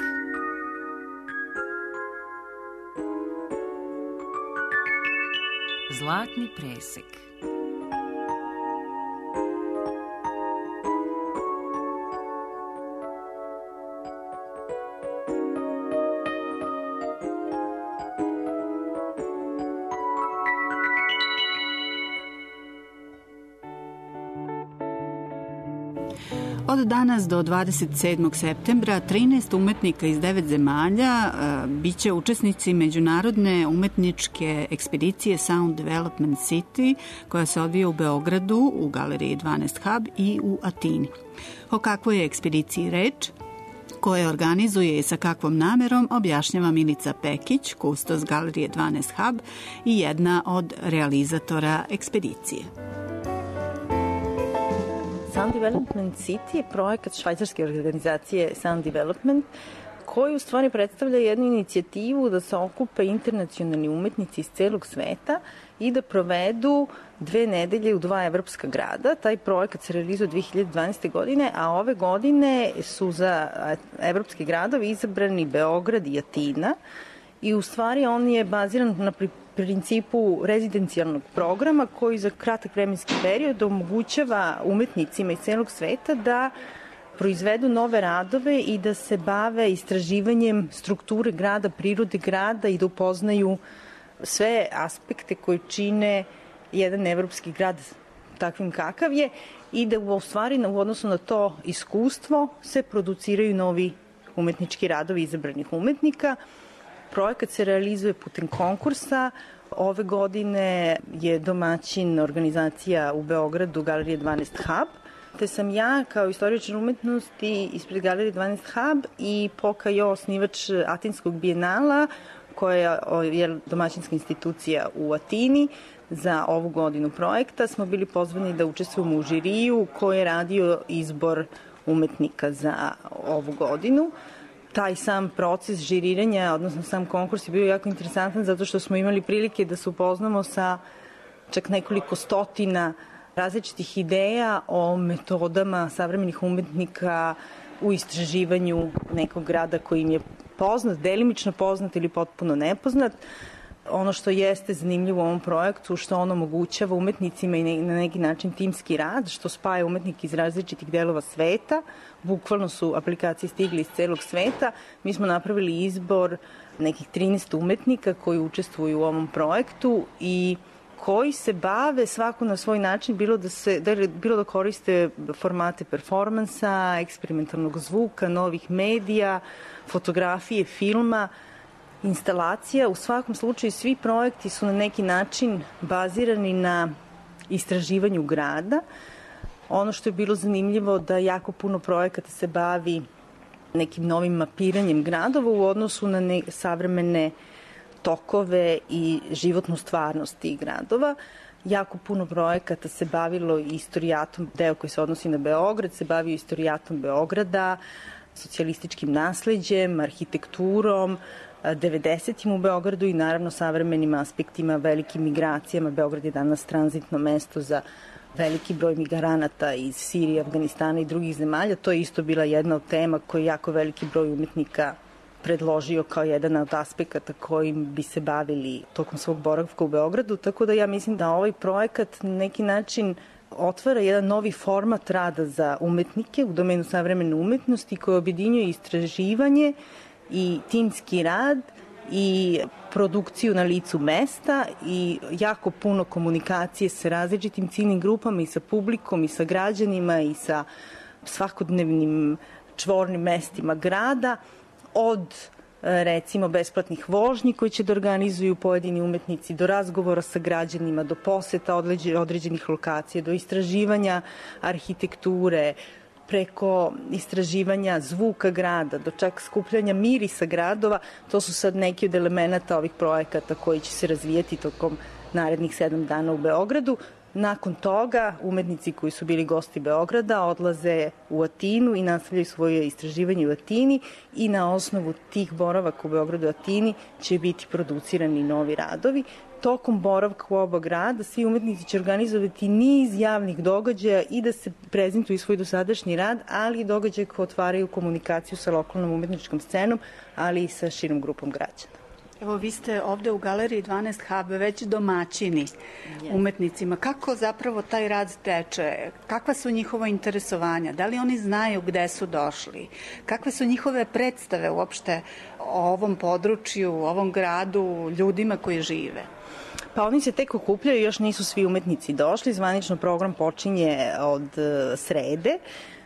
Zlatni presek. Od danas do dvadeset sedmog septembra trinaest umetnika iz devet zemalja biće učesnici međunarodne umetničke ekspedicije Sound Development City koja se odvija u Beogradu u Galeriji dvanaest Hub i u Atini. O kakvoj je ekspediciji reč, koje organizuje i sa kakvom namerom, objašnjava Milica Pekić, kustos Galerije dvanaest Hub i jedna od realizatora ekspedicije. Sound Development City je projekat švajcarske organizacije Sound Development koji u stvari predstavlja jednu inicijativu da se okupe internacionalni umetnici iz celog sveta i da provedu dve nedelje u dva evropska grada. Taj projekat se realizuje dve hiljade dvanaeste. godine, a ove godine su za evropski gradovi izabrani Beograd i Atina i u stvari on je baziran na principu rezidencijalnog programa koji za kratak vremenski period omogućava umetnicima iz celog sveta da proizvedu nove radove i da se bave istraživanjem strukture grada, prirode grada i da upoznaju sve aspekte koji čine jedan evropski grad takvim kakav je i da u stvari u odnosu na to iskustvo se produciraju novi umetnički radovi izabranih umetnika. Projekat se realizuje putem konkursa. Ove godine je domaćin organizacija u Beogradu Galerije dvanaest Hub, te sam ja kao istoričar umetnosti ispred Galerije dvanaest Hub i P O K A J O, osnivač Atinskog bijenala, koja je domaćinska institucija u Atini, za ovu godinu projekta smo bili pozvani da učestvujemo u žiriju koji je radio izbor umetnika za ovu godinu. Taj sam proces žiriranja, odnosno sam konkurs je bio jako interesantan zato što smo imali prilike da se upoznamo sa čak nekoliko stotina različitih ideja o metodama savremenih umetnika u istraživanju nekog grada koji im je poznat, delimično poznat ili potpuno nepoznat. Ono što jeste zanimljivo u ovom projektu, što on omogućava umetnicima i na neki način timski rad, što spaja umetnike iz različitih delova sveta. Bukvalno su aplikacije stigli iz celog sveta. Mi smo napravili izbor nekih trinaest umetnika koji učestvuju u ovom projektu i koji se bave svako na svoj način, bilo da, se, da, bilo da koriste formate performansa, eksperimentalnog zvuka, novih medija, fotografije, filma, instalacija. U svakom slučaju svi projekti su na neki način bazirani na istraživanju grada. Ono što je bilo zanimljivo da jako puno projekata se bavi nekim novim mapiranjem gradova u odnosu na ne, savremene tokove i životnu stvarnost tih gradova. Jako puno projekata se bavilo istorijatom, deo koji se odnosi na Beograd, se bavio istorijatom Beograda, socijalističkim nasleđem, arhitekturom, devedesetim u Beogradu i naravno savremenim aspektima, velikim migracijama. Beograd je danas tranzitno mesto za veliki broj migranata iz Sirije, Afganistana i drugih zemalja. To je isto bila jedna od tema koju jako veliki broj umetnika predložio kao jedan od aspekata kojim bi se bavili tokom svog boravka u Beogradu, tako da ja mislim da ovaj projekat na neki način otvara jedan novi format rada za umetnike u domenu savremene umetnosti koji objedinjuje istraživanje i timski rad i produkciju na licu mesta i jako puno komunikacije sa različitim ciljnim grupama i sa publikom i sa građanima i sa svakodnevnim čvornim mestima grada, od recimo besplatnih vožnji koji će da organizuju pojedini umetnici, do razgovora sa građanima, do poseta određenih lokacija, do istraživanja arhitekture, preko istraživanja zvuka grada, do čak skupljanja mirisa gradova. To su sad neki od elemenata ovih projekata koji će se razvijeti tokom narednih sedam dana u Beogradu. Nakon toga, umetnici koji su bili gosti Beograda odlaze u Atinu i nastavljaju svoje istraživanje u Atini i na osnovu tih boravaka u Beogradu i Atini će biti producirani novi radovi. Tokom boravka u oba grada svi umetnici će organizovati niz javnih događaja i da se prezentuju svoj dosadašnji rad, ali i događaje koje otvaraju komunikaciju sa lokalnom umetničkom scenom, ali i sa širom grupom građana. Evo, vi ste ovde u Galeriji dvanaest Hub već domaćini umetnicima. Kako zapravo taj rad teče? Kakva su njihova interesovanja? Da li oni znaju gde su došli? Kakve su njihove predstave uopšte o ovom području, o ovom gradu, ljudima koji žive? Pa oni se tek okupljaju, još nisu svi umetnici došli. Zvanično program počinje od srede,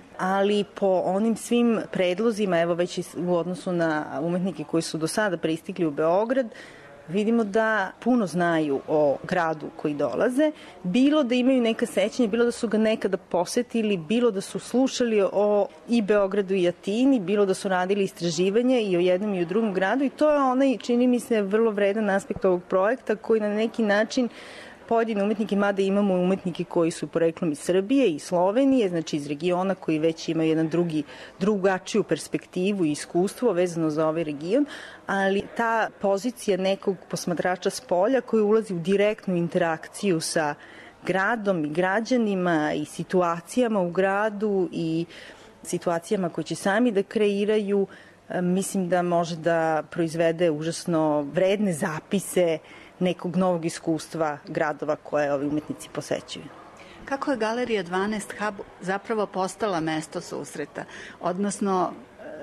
ali po onim svim predlozima, evo već u odnosu na umetnike koji su do sada pristigli u Beograd, vidimo da puno znaju o gradu koji dolaze, bilo da imaju neka sećanja, bilo da su ga nekada posetili, bilo da su slušali o i Beogradu i Atini, bilo da su radili istraživanja i o jednom i o drugom gradu i to je onaj, čini mi se, vrlo vredan aspekt ovog projekta koji na neki način pojedini umetnike, mada imamo umetnike koji su poreklom iz Srbije i Slovenije, znači iz regiona koji već imaju jedan drugi, drugačiju perspektivu i iskustvo vezano za ovaj region, ali ta pozicija nekog posmatrača s polja koji ulazi u direktnu interakciju sa gradom i građanima i situacijama u gradu i situacijama koje će sami da kreiraju, mislim da može da proizvede užasno vredne zapise nekog novog iskustva gradova koje ovi umetnici posećuju. Kako je Galerija dvanaest Hub zapravo postala mesto susreta? Odnosno,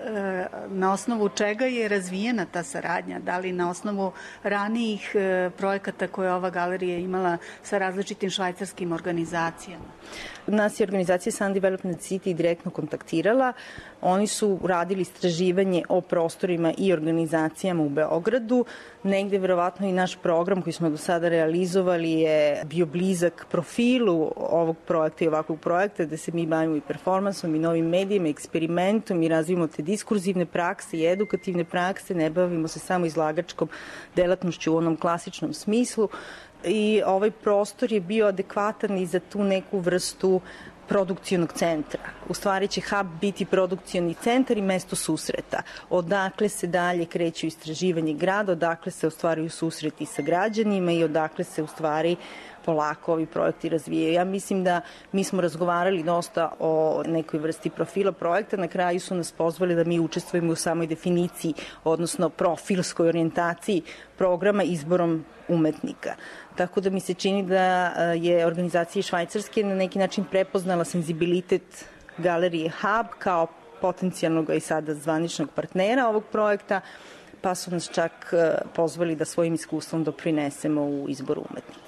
na osnovu čega je razvijena ta saradnja? Da li na osnovu ranijih projekata koje ova galerija imala sa različitim švajcarskim organizacijama? Nas je organizacija Sun Development City direktno kontaktirala. Oni su radili istraživanje o prostorima i organizacijama u Beogradu. Negde verovatno i naš program koji smo do sada realizovali je bio blizak profilu ovog projekta i ovakvog projekta gde se mi bavimo i performansom i novim medijima, eksperimentom i razvijemo te diskurzivne prakse i edukativne prakse, ne bavimo se samo izlagačkom delatnošću u onom klasičnom smislu i ovaj prostor je bio adekvatan i za tu neku vrstu produkcionog centra. U stvari će Hub biti produkcioni centar i mesto susreta. Odakle se dalje kreću istraživanje grada, odakle se ostvaruju susreti sa građanima i odakle se u stvari polako ovi projekti razvijaju. Ja mislim da mi smo razgovarali dosta o nekoj vrsti profila projekta. Na kraju su nas pozvali da mi učestvujemo u samoj definiciji, odnosno profilskoj orijentaciji programa izborom umetnika. Tako da mi se čini da je organizacija Švajcarske na neki način prepoznala senzibilitet Galerije Hub kao potencijalnog i sada zvaničnog partnera ovog projekta, pa su nas čak pozvali da svojim iskustvom doprinesemo u izboru umetnika.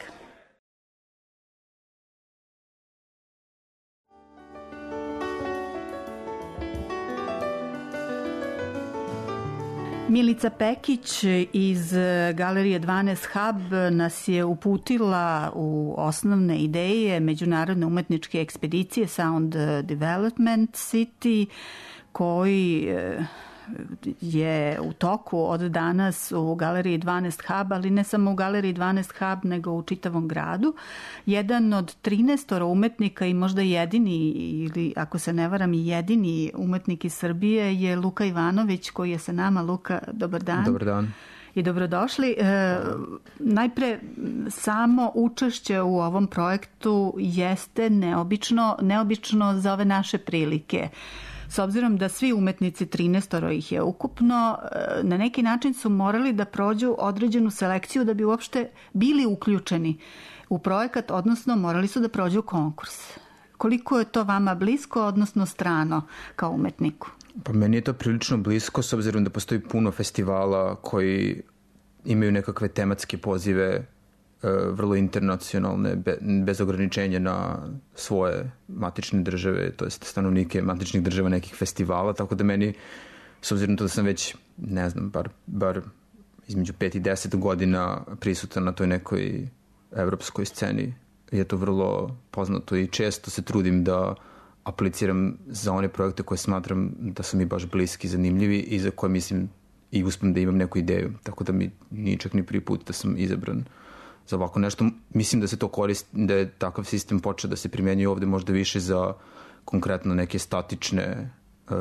Milica Pekić iz Galerije dvanaest Hub nas je uputila u osnovne ideje međunarodne umetničke ekspedicije Sound Development City, koji je u toku od danas u Galeriji dvanaest Hub, ali ne samo u Galeriji dvanaest Hub, nego u čitavom gradu. Jedan od trinaest umetnika i možda jedini, ili ako se ne varam i jedini umetnik iz Srbije je Luka Ivanović, koji je sa nama. Luka, dobar dan. Dobar dan. I dobrodošli. E, najpre, samo učešće u ovom projektu jeste neobično, neobično za ove naše prilike. S obzirom da svi umetnici, trinaest ih je ukupno, na neki način su morali da prođu određenu selekciju da bi uopšte bili uključeni u projekat, odnosno morali su da prođu konkurs. Koliko je to vama blisko, odnosno strano kao umetniku? Pa meni je to prilično blisko, s obzirom da postoji puno festivala koji imaju nekakve tematske pozive, vrlo internacionalne, bez ograničenja na svoje matične države, to jest stanovnike matičnih država nekih festivala, tako da meni, s obzirom to da sam već, ne znam, bar, bar između pet i deset godina prisutan na toj nekoj evropskoj sceni, je to vrlo poznato i često se trudim da apliciram za one projekte koje smatram da su mi baš bliski, zanimljivi i za koje mislim i uspem da imam neku ideju, tako da mi nije čak ni prvi put da sam izabran za ovako nešto. Mislim da se to koristi, da je takav sistem počeo da se primjenjuje ovde možda više za konkretno neke statične uh,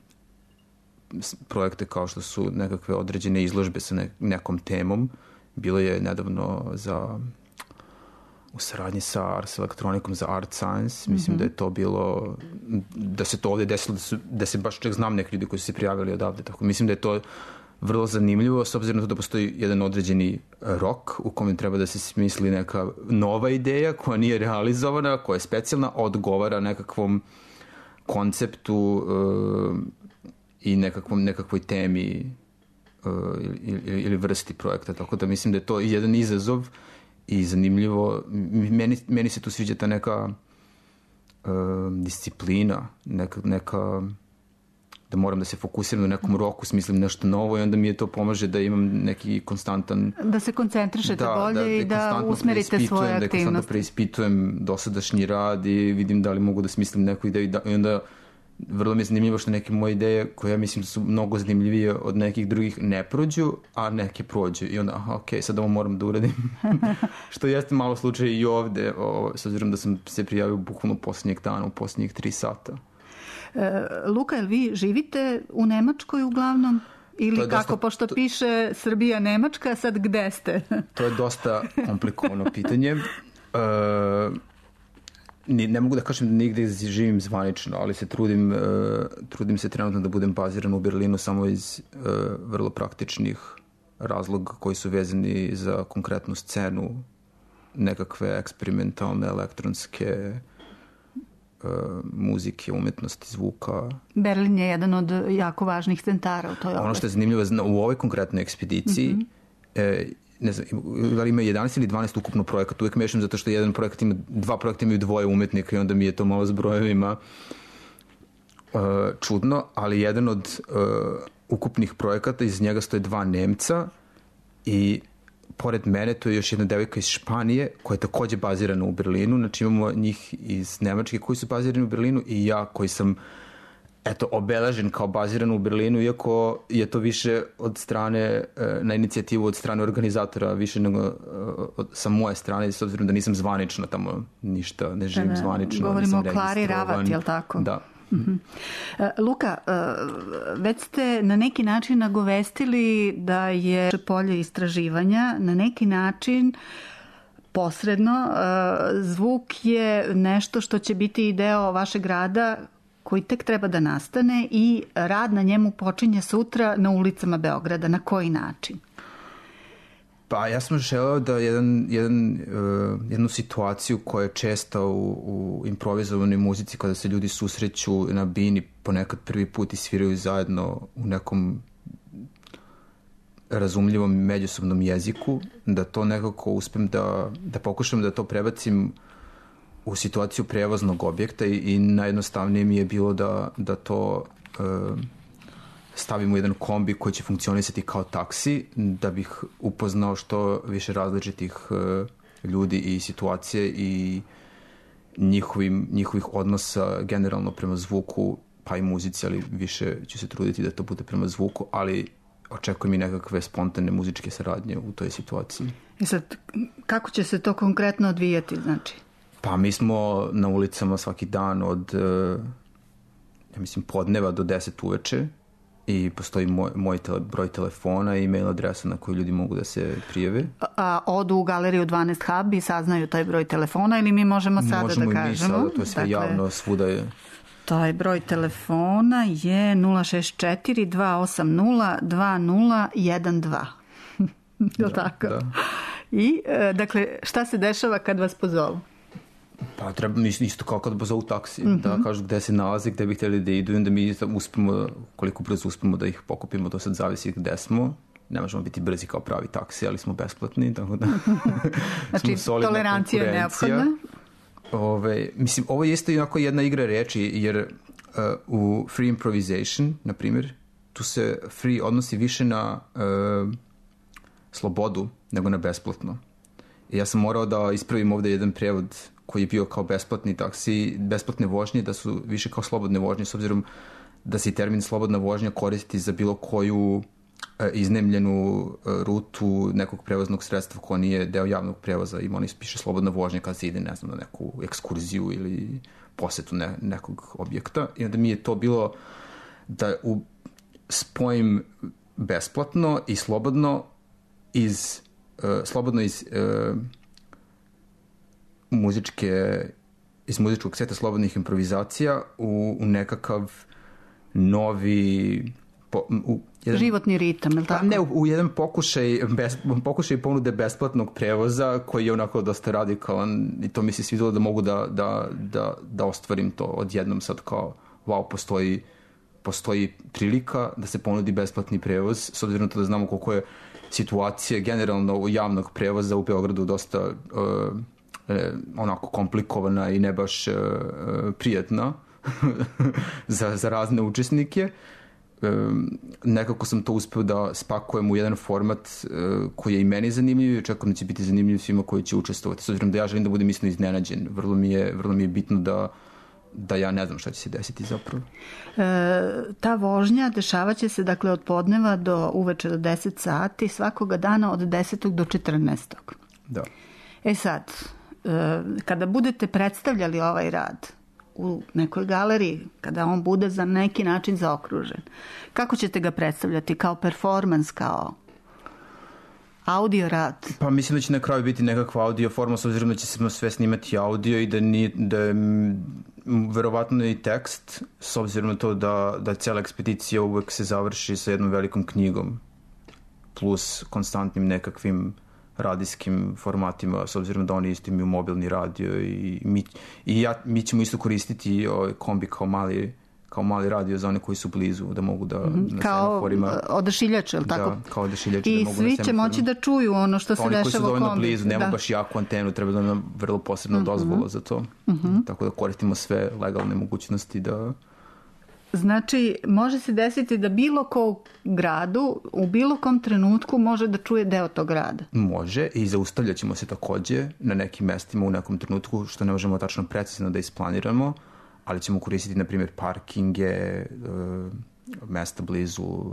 projekte kao što su nekakve određene izložbe sa ne, nekom temom. Bilo je nedavno za u saradnji sa Ars Elektronikom za Art Science. Mislim mm-hmm. da je to bilo, da se to ovde desilo, da, su, da se baš čak znam neki ljudi koji su se prijavili odavde. Tako mislim da je to vrlo zanimljivo, s obzirom na to da postoji jedan određeni rok u kome treba da se smisli neka nova ideja koja nije realizovana, koja je specijalna, odgovara nekakvom konceptu uh, i nekakvom, nekakvoj temi uh, ili, ili vrsti projekta. Tako da mislim da je to jedan izazov i zanimljivo. Meni, meni se tu sviđa ta neka uh, disciplina, neka, neka da moram da se fokusiram na nekom roku, smislim nešto novo i onda mi je to pomaže da imam neki konstantan... Da se koncentrišete da, bolje da, i da usmerite svoje aktivnosti. Da konstantno preispitujem dosadašnji rad i vidim da li mogu da smislim neku ideju da, i onda vrlo mi je zanimljivo što neke moje ideje koje ja mislim da su mnogo zanimljivije od nekih drugih ne prođu, a neke prođu i onda, aha, ok, sad ovo moram da uradim. Što jeste malo slučaj i ovde, o, s obzirom da sam se prijavio bukvalno posljednjeg dana, u posljednjih tri sata. Luka, jel vi živite u Nemačkoj uglavnom? Ili kako, dosta, pošto to, piše Srbija-Nemačka, sad gde ste? To je dosta komplikovano pitanje. Uh, ne, ne mogu da kažem da nigde živim zvanično, ali se trudim, uh, trudim se trenutno da budem baziran u Berlinu samo iz uh, vrlo praktičnih razloga koji su vezani za konkretnu scenu, nekakve eksperimentalne elektronske muzike, umetnosti, zvuka. Berlin je jedan od jako važnih centara u toj oblasti. Ono što je zanimljivo u ovoj konkretnoj ekspediciji, mm-hmm. e, ne znam, ima jedanaest ili dvanaest ukupno projekata, uvijek mešam zato što jedan projekat ima, dva projekta imaju dvoje umetnika i onda mi je to malo s brojevima e, čudno, ali jedan od e, ukupnih projekata, iz njega stoje dva Nemca i pored mene to je još jedna devojka iz Španije koja je takođe bazirana u Berlinu, znači imamo njih iz Nemačke koji su bazirani u Berlinu i ja koji sam eto obeležen kao baziran u Berlinu, iako je to više od strane, na inicijativu od strane organizatora, više nego od, sa moje strane, s obzirom da nisam zvanično tamo ništa, ne živim da, zvanično. Govorimo o Klari Ravat, je li tako? Da. Uh-huh. Luka, već ste na neki način nagovestili da je polje istraživanja na neki način posredno. Zvuk je nešto što će biti i deo vašeg rada koji tek treba da nastane i rad na njemu počinje sutra na ulicama Beograda. Na koji način? Pa ja sam želeo da jedan, jedan, uh, jednu situaciju koja je česta u, u improvizovanoj muzici kada se ljudi susreću na bini ponekad prvi put i sviraju zajedno u nekom razumljivom međusobnom jeziku, da to nekako uspem da, da pokušam da to prebacim u situaciju prevoznog objekta i, i najjednostavnije mi je bilo da, da to uh, stavim u jedan kombi koji će funkcionisati kao taksi, da bih upoznao što više različitih uh, ljudi i situacije i njihovim, njihovih odnosa generalno prema zvuku pa i muzici, ali više ću se truditi da to bude prema zvuku, ali očekujem i nekakve spontane muzičke saradnje u toj situaciji. I sad, kako će se to konkretno odvijati, znači? Pa mi smo na ulicama svaki dan od, ja mislim, podneva do deset uveče i postoji moj, moj tele, broj telefona i e-mail adresa na koju ljudi mogu da se prijave. A odu u galeriju dvanaest Hub i saznaju taj broj telefona ili mi možemo sada možemo da kažemo? Možemo i mi sada, to je sve dakle, javno, svuda je. Taj broj telefona je nula šest četiri dva osam nula dva nula jedan dva. Je li tako? Da. I, dakle, šta se dešava kad vas pozovu? Pa treba isto kao kad pozovu taksi, mm-hmm. da kažu gde se nalazi, gde bi htjeli da idu i onda mi uspemo, koliko brzo uspemo da ih pokupimo, to sad zavisi gde smo. Ne možemo biti brzi kao pravi taksi, ali smo besplatni, tako da znači, tolerancija je neophodna. Ove, mislim, ovo je isto onako jedna igra reči, jer uh, u free improvisation, na primjer, tu se free odnosi više na uh, slobodu nego na besplatno. I ja sam morao da ispravim ovdje jedan prevod koji je bio kao besplatni taksi, besplatne vožnje, da su više kao slobodne vožnje, s obzirom da se termin slobodna vožnja koristi za bilo koju iznemljenu rutu nekog prevoznog sredstva koja nije deo javnog prevoza i oni piše slobodna vožnja kada se ide, ne znam, na neku ekskurziju ili posetu ne, nekog objekta. I onda mi je to bilo da u, spojim besplatno i slobodno iz uh, slobodno iz uh, muzičke iz muzičkog seta slobodnih improvizacija u, u nekakav novi po, u jedan, životni ritam, je li tako? Ne, u, u jedan pokušaj, bes, pokušaj ponude besplatnog prevoza koji je onako dosta radikalan i to mi se svidjelo da mogu da, da, da, da ostvarim to odjednom sad kao wow, postoji, postoji prilika da se ponudi besplatni prevoz, s obzirom to da znamo koliko je situacija generalno javnog prevoza u Beogradu dosta uh, eh, onako komplikovana i ne baš uh, prijatna za, za razne učesnike. Um, nekako sam to uspeo da spakujem u jedan format uh, koji je i meni zanimljiv i očekujem da će biti zanimljiv svima koji će učestvovati. S obzirom da ja želim da budem isto iznenađen. Vrlo mi je, vrlo mi je bitno da, da ja ne znam šta će se desiti zapravo. E, ta vožnja dešava će se dakle od podneva do uveče do deset sati svakoga dana od desetog do četrnaestog. Da. E sad, e, kada budete predstavljali ovaj rad u nekoj galeriji, kada on bude za neki način zaokružen, kako ćete ga predstavljati? Kao performans, kao audio rad? Pa mislim da će na kraju biti nekakva audio forma, s obzirom da će se sve snimati audio i da, nije, da je verovatno i tekst, s obzirom na to da, da cijela ekspedicija uvek se završi sa jednom velikom knjigom plus konstantnim nekakvim radijskim formatima, s obzirom da oni isto imaju mobilni radio i mi, i ja, mi ćemo isto koristiti ovaj kombi kao mali, kao mali radio za one koji su blizu, da mogu da mm-hmm. na kao semaforima... odašiljač, ili tako? Da, kao odašiljač. I da mogu svi će moći da čuju ono što se oni dešava u kombi. Oni koji su dovoljno blizu, nema da. baš jaku antenu, treba da nam vrlo posebno mm-hmm. dozvola za to. Mm-hmm. Tako da koristimo sve legalne mogućnosti da... Znači, može se desiti da bilo ko u gradu, u bilo kom trenutku može da čuje deo tog grada. Može i zaustavljat ćemo se takođe na nekim mestima u nekom trenutku, što ne možemo tačno precizno da isplaniramo, ali ćemo koristiti, na primjer, parkinge, mesta blizu,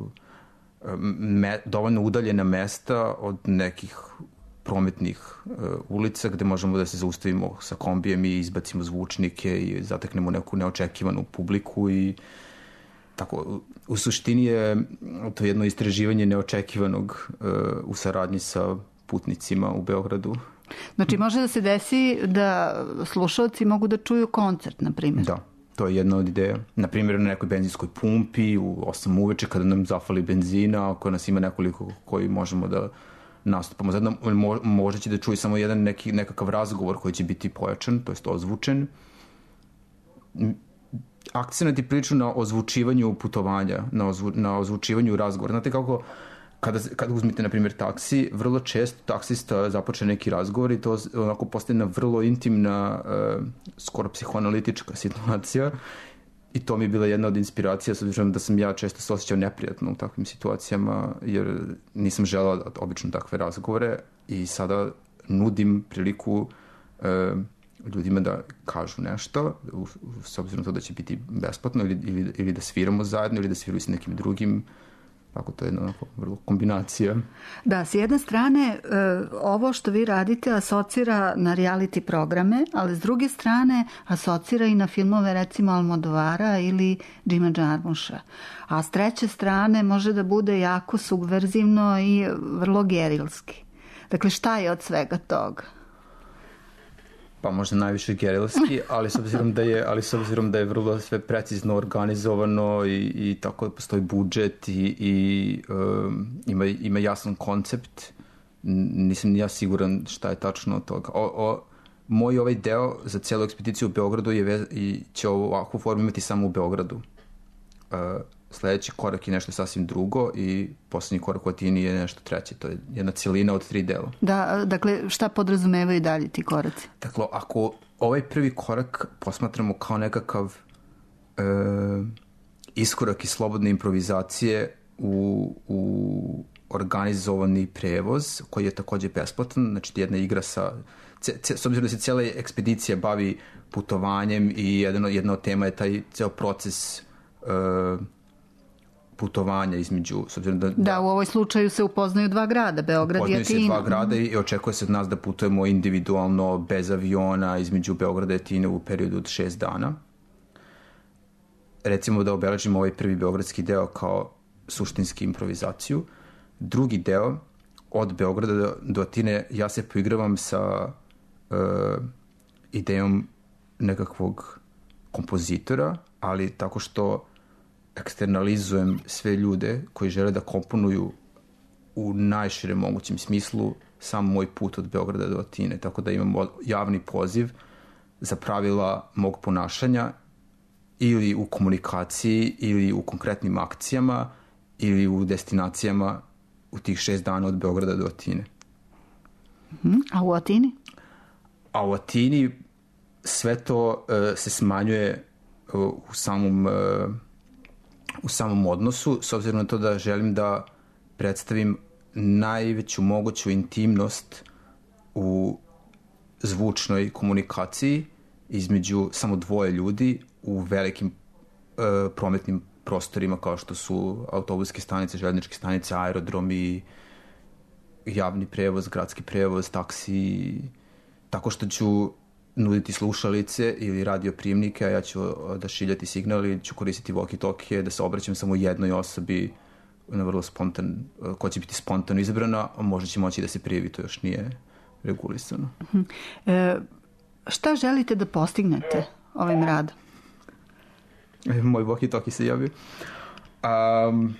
me, dovoljno udaljena mesta od nekih prometnih uh, ulica gde možemo da se zaustavimo sa kombijem i izbacimo zvučnike i zateknemo neku neočekivanu publiku i tako, u suštini je to jedno istraživanje neočekivanog uh, u saradnji sa putnicima u Beogradu. Znači može da se desi da slušalci mogu da čuju koncert, na primjer? Da, to je jedna od ideja. Na primjer, na nekoj benzinskoj pumpi u osam uveče kada nam zafali benzina, ako nas ima nekoliko koji možemo da nastupamo. Zadno, možda će da čuje samo jedan neki, nekakav razgovor koji će biti pojačan, to jest ozvučen. Akcenat je prilično na ozvučivanju putovanja, na, ozvu, na ozvučivanju razgovora. Znate kako, kada, kada uzmete, na primjer, taksi, vrlo često taksista započne neki razgovor i to onako postaje na vrlo intimna, uh, skoro psihoanalitička situacija. I to mi je bila jedna od inspiracija, s obzirom da sam ja često se osjećao neprijatno u takvim situacijama, jer nisam želao obično takve razgovore i sada nudim priliku e, ljudima da kažu nešto, u, s obzirom to da će biti besplatno ili, ili, ili da sviramo zajedno ili da sviraju s nekim drugim. Tako to je jedna vrlo kombinacija. Da, s jedne strane ovo što vi radite asocira na reality programe, ali s druge strane asocira i na filmove recimo Almodovara ili Jima Jarmusha. A s treće strane može da bude jako subverzivno i vrlo gerilski. Dakle, šta je od svega toga? Pa možda najviše gerilski, ali s obzirom da je, ali s obzirom da je vrlo sve precizno organizovano i, i tako postoji budžet i, i um, ima, ima jasan koncept, nisam ja siguran šta je tačno od toga. O, o, moj ovaj deo za celu ekspediciju u Beogradu je vez, i će ovakvu formu imati samo u Beogradu. Uh, sledeći korak je nešto sasvim drugo i poslednji korak u Atini je nešto treće. To je jedna cijelina od tri dela. Da, dakle, šta podrazumevaju dalje ti koraci? Dakle, ako ovaj prvi korak posmatramo kao nekakav e, iskorak i slobodne improvizacije u, u organizovani prevoz, koji je takođe besplatan, znači jedna igra sa... Ce, ce, s obzirom da se cijela ekspedicija bavi putovanjem i jedna, jedna od tema je taj ceo proces e, putovanja između... S obzirom da, da, da, u ovoj slučaju se upoznaju dva grada, Beograd i Atina. Upoznaju se dva grada i očekuje se od nas da putujemo individualno, bez aviona, između Beograda i Atine u periodu od šest dana. Recimo da obeležimo ovaj prvi beogradski deo kao suštinski improvizaciju. Drugi deo, od Beograda do, do Atine, ja se poigravam sa uh, idejom nekakvog kompozitora, ali tako što eksternalizujem sve ljude koji žele da komponuju u najširem mogućem smislu sam moj put od Beograda do Atine. Tako da imam javni poziv za pravila mog ponašanja ili u komunikaciji, ili u konkretnim akcijama, ili u destinacijama u tih šest dana od Beograda do Atine. A u Atini? A u Atini sve to uh, se smanjuje uh, u samom... Uh, u samom odnosu, s obzirom na to da želim da predstavim najveću moguću intimnost u zvučnoj komunikaciji između samo dvoje ljudi u velikim e, prometnim prostorima kao što su autobuske stanice, željezničke stanice, aerodromi, javni prevoz, gradski prevoz, taksi, tako što ću nuditi slušalice ili radio prijemnike, a ja ću odašiljati signal ili ću koristiti walkie-talkie da se obraćam samo jednoj osobi na vrlo spontan, ko će biti spontano izabrana, a možda će moći da se prijavi, to još nije regulisano. E, šta želite da postignete ovim radom? Moj walkie-talkie se javio. Um,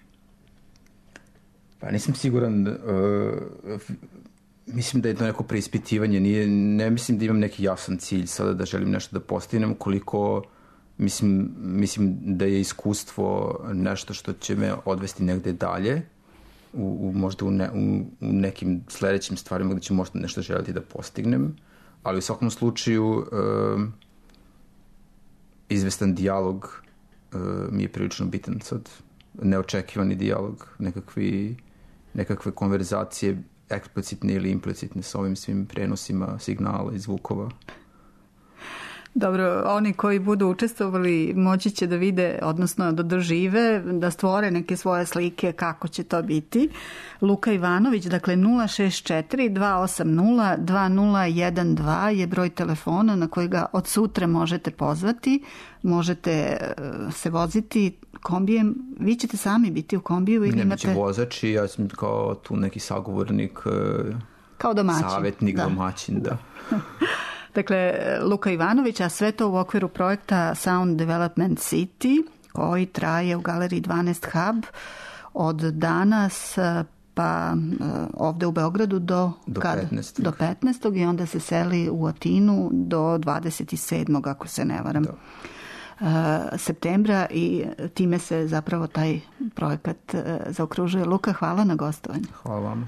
pa nisam siguran... Uh, Mislim da je to neko preispitivanje, nije, ne mislim da imam neki jasan cilj sada da želim nešto da postignem, koliko mislim, mislim da je iskustvo nešto što će me odvesti negde dalje, u, u, možda u, ne, u, u nekim sledećim stvarima gde ću možda nešto želiti da postignem, ali u svakom slučaju uh, izvestan dijalog uh, mi je prilično bitan sad, neočekivani dijalog, nekakvi, nekakve konverzacije eksplicitne ili implicitne sa ovim svim prenosima signala i zvukova. Dobro, oni koji budu učestvovali moći će da vide, odnosno da dožive, da stvore neke svoje slike kako će to biti. Luka Ivanović, dakle nula šest četiri dva osam nula dva nula jedan dva je broj telefona na koji ga od sutra možete pozvati. Možete se voziti kombijem. Vi ćete sami biti u kombiju ili ne, imate... Ne, biće vozač i ja sam kao tu neki sagovornik, kao domaćin. Savjetnik, da. domaćin, da. Dakle, Luka Ivanović, a sve to u okviru projekta Sound Development City, koji traje u Galeriji dvanaest Hub od danas pa ovde u Beogradu do, do, kada? petnaestog do petnaestog i onda se seli u Atinu do dvadeset sedmog ako se ne varam. Da. septembra i time se zapravo taj projekat zaokružuje. Luka, hvala na gostovanju. Hvala vam.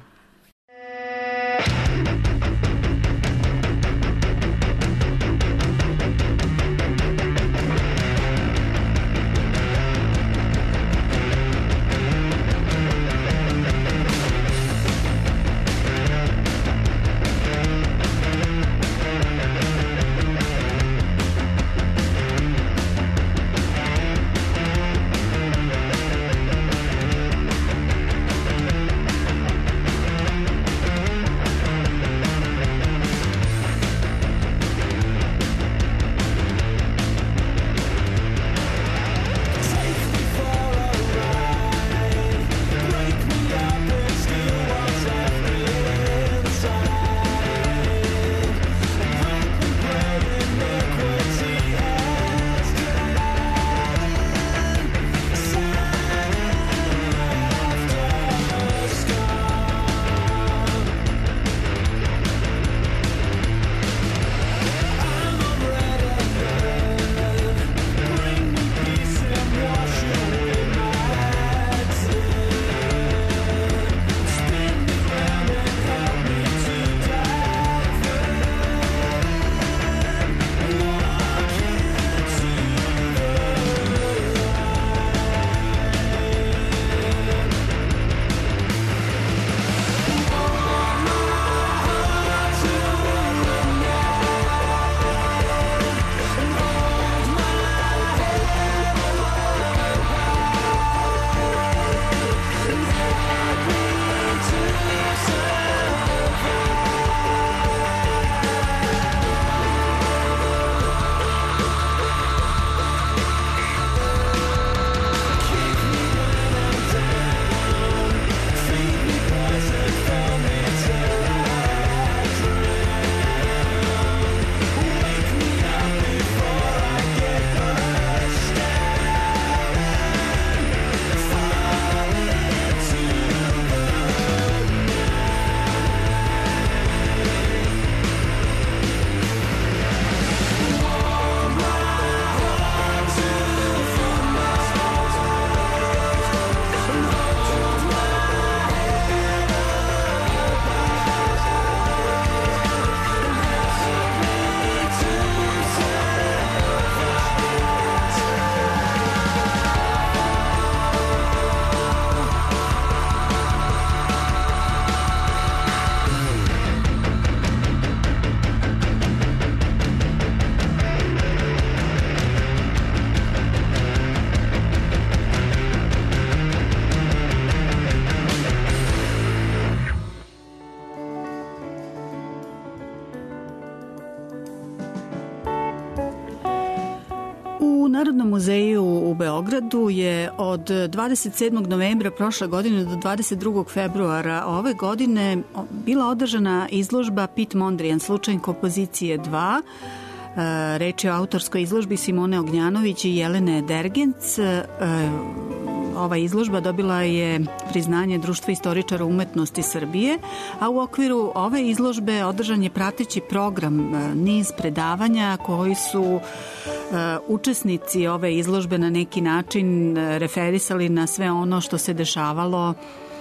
Narodnom muzeju u Beogradu je od dvadeset sedmog novembra prošle godine do dvadeset drugog februara ove godine bila održana izložba Pete Mondrian, slučaj kompozicije dva. Reč je o autorskoj izložbi Simone Ognjanović i Jelene Dergenc. Ova izložba dobila je priznanje Društva istoričara umetnosti Srbije, a u okviru ove izložbe održan je prateći program, niz predavanja koji su učesnici ove izložbe na neki način referisali na sve ono što se dešavalo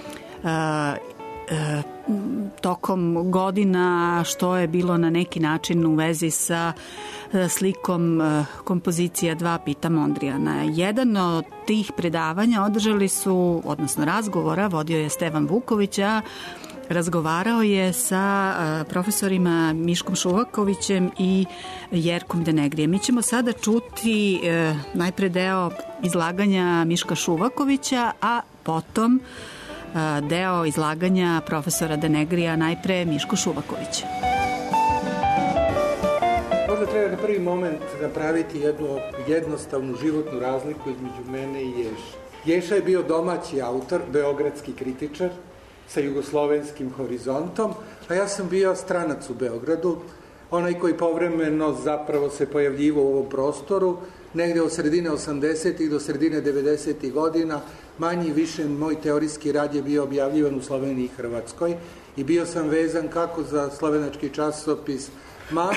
tokom godina, što je bilo na neki način u vezi sa slikom kompozicija dva Pita Mondriana. Jedan od tih predavanja održali su, odnosno razgovora, vodio je Stevan Vuković, a razgovarao je sa profesorima Miškom Šuvakovićem i Jerkom Denegrijem. Mi ćemo sada čuti najpre deo izlaganja Miška Šuvakovića, a potom deo izlaganja profesora Denegrija, najpre Miško Šuvaković. Možda treba na prvi moment napraviti jednu jednostavnu životnu razliku između mene i Ješe. Ješa je bio domaći autor, beogradski kritičar sa jugoslovenskim horizontom, a ja sam bio stranac u Beogradu, onaj koji povremeno zapravo se pojavljivao u ovom prostoru, negde od sredine osamdesetih do sredine devedesetih godina. Manji i više moj teorijski rad je bio objavljivan u Sloveniji i Hrvatskoj i bio sam vezan kako za slovenački časopis Maks,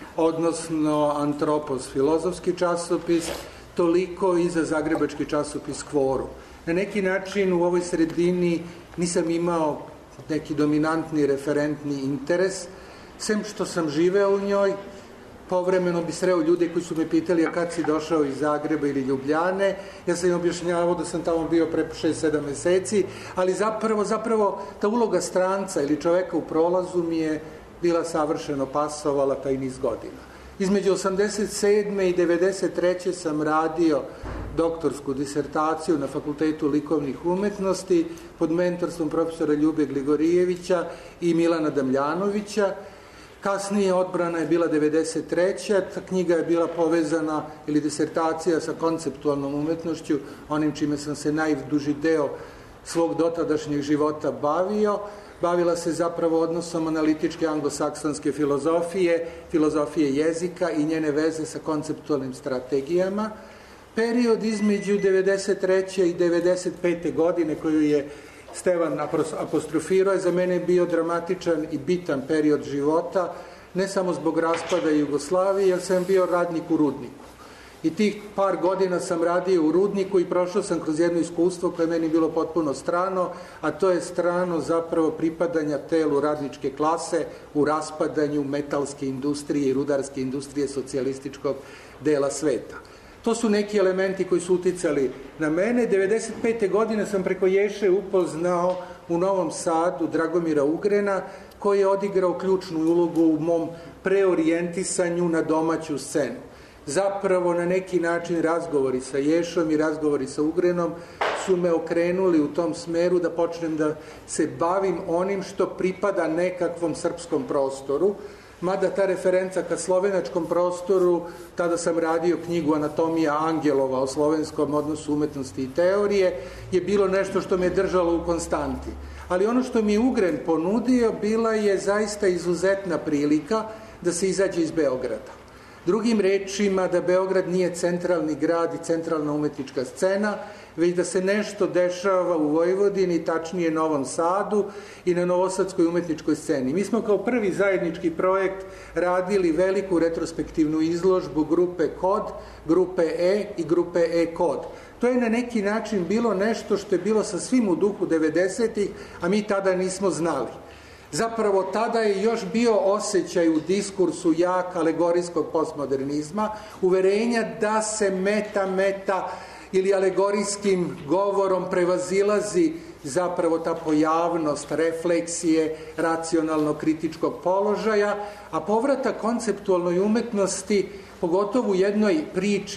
odnosno Antropos, filozofski časopis, toliko i za zagrebački časopis Kvoru. Na neki način u ovoj sredini nisam imao neki dominantni referentni interes, sem što sam živeo u njoj. Povremeno bi sreo ljude koji su me pitali a kad si došao iz Zagreba ili Ljubljane. Ja sam im objašnjavao da sam tamo bio pre šest sedam meseci, ali zapravo, zapravo ta uloga stranca ili čoveka u prolazu mi je bila savršeno pasovala taj niz godina. Između osamdeset sedme i devedeset treće sam radio doktorsku disertaciju na Fakultetu likovnih umetnosti pod mentorstvom profesora Ljube Gligorijevića i Milana Damljanovića. Kasnije odbrana je bila devedeset treće Ta knjiga je bila povezana, ili disertacija, sa konceptualnom umetnošću, onim čime sam se najduži deo svog dotadašnjeg života bavio. Bavila se zapravo odnosom analitičke anglosaksonske filozofije, filozofije jezika i njene veze sa konceptualnim strategijama. Period između devedeset treće i devedeset pete godine koju je Stevan apostrofirao je za mene bio dramatičan i bitan period života, ne samo zbog raspada Jugoslavije, jer sam bio radnik u rudniku. I tih par godina sam radio u rudniku i prošao sam kroz jedno iskustvo koje je meni bilo potpuno strano, a to je strano zapravo pripadanja telu radničke klase u raspadanju metalske industrije i rudarske industrije socijalističkog dela sveta. To su neki elementi koji su uticali na mene. devedeset pete godine sam preko Ješe upoznao u Novom Sadu Dragomira Ugrena, koji je odigrao ključnu ulogu u mom preorijentisanju na domaću scenu. Zapravo, na neki način, razgovori sa Ješom i razgovori sa Ugrenom su me okrenuli u tom smeru da počnem da se bavim onim što pripada nekakvom srpskom prostoru, mada ta referenca ka slovenačkom prostoru, tada sam radio knjigu Anatomija Angelova o slovenskom odnosu umetnosti i teorije, je bilo nešto što me držalo u konstanti. Ali ono što mi je Ugren ponudio bila je zaista izuzetna prilika da se izađe iz Beograda. Drugim rečima, da Beograd nije centralni grad i centralna umetnička scena, već da se nešto dešava u Vojvodini, tačnije Novom Sadu i na novosadskoj umetničkoj sceni. Mi smo kao prvi zajednički projekt radili veliku retrospektivnu izložbu grupe Kod, grupe E i grupe E-Kod. To je na neki način bilo nešto što je bilo sa svim u duhu devedesetih, a mi tada nismo znali. Zapravo, tada je još bio osjećaj u diskursu jak alegorijskog postmodernizma, uverenja da se meta-meta ili alegorijskim govorom prevazilazi zapravo ta pojavnost, refleksije, racionalno-kritičkog položaja, a povratak konceptualnoj umetnosti, pogotovo u jednoj priči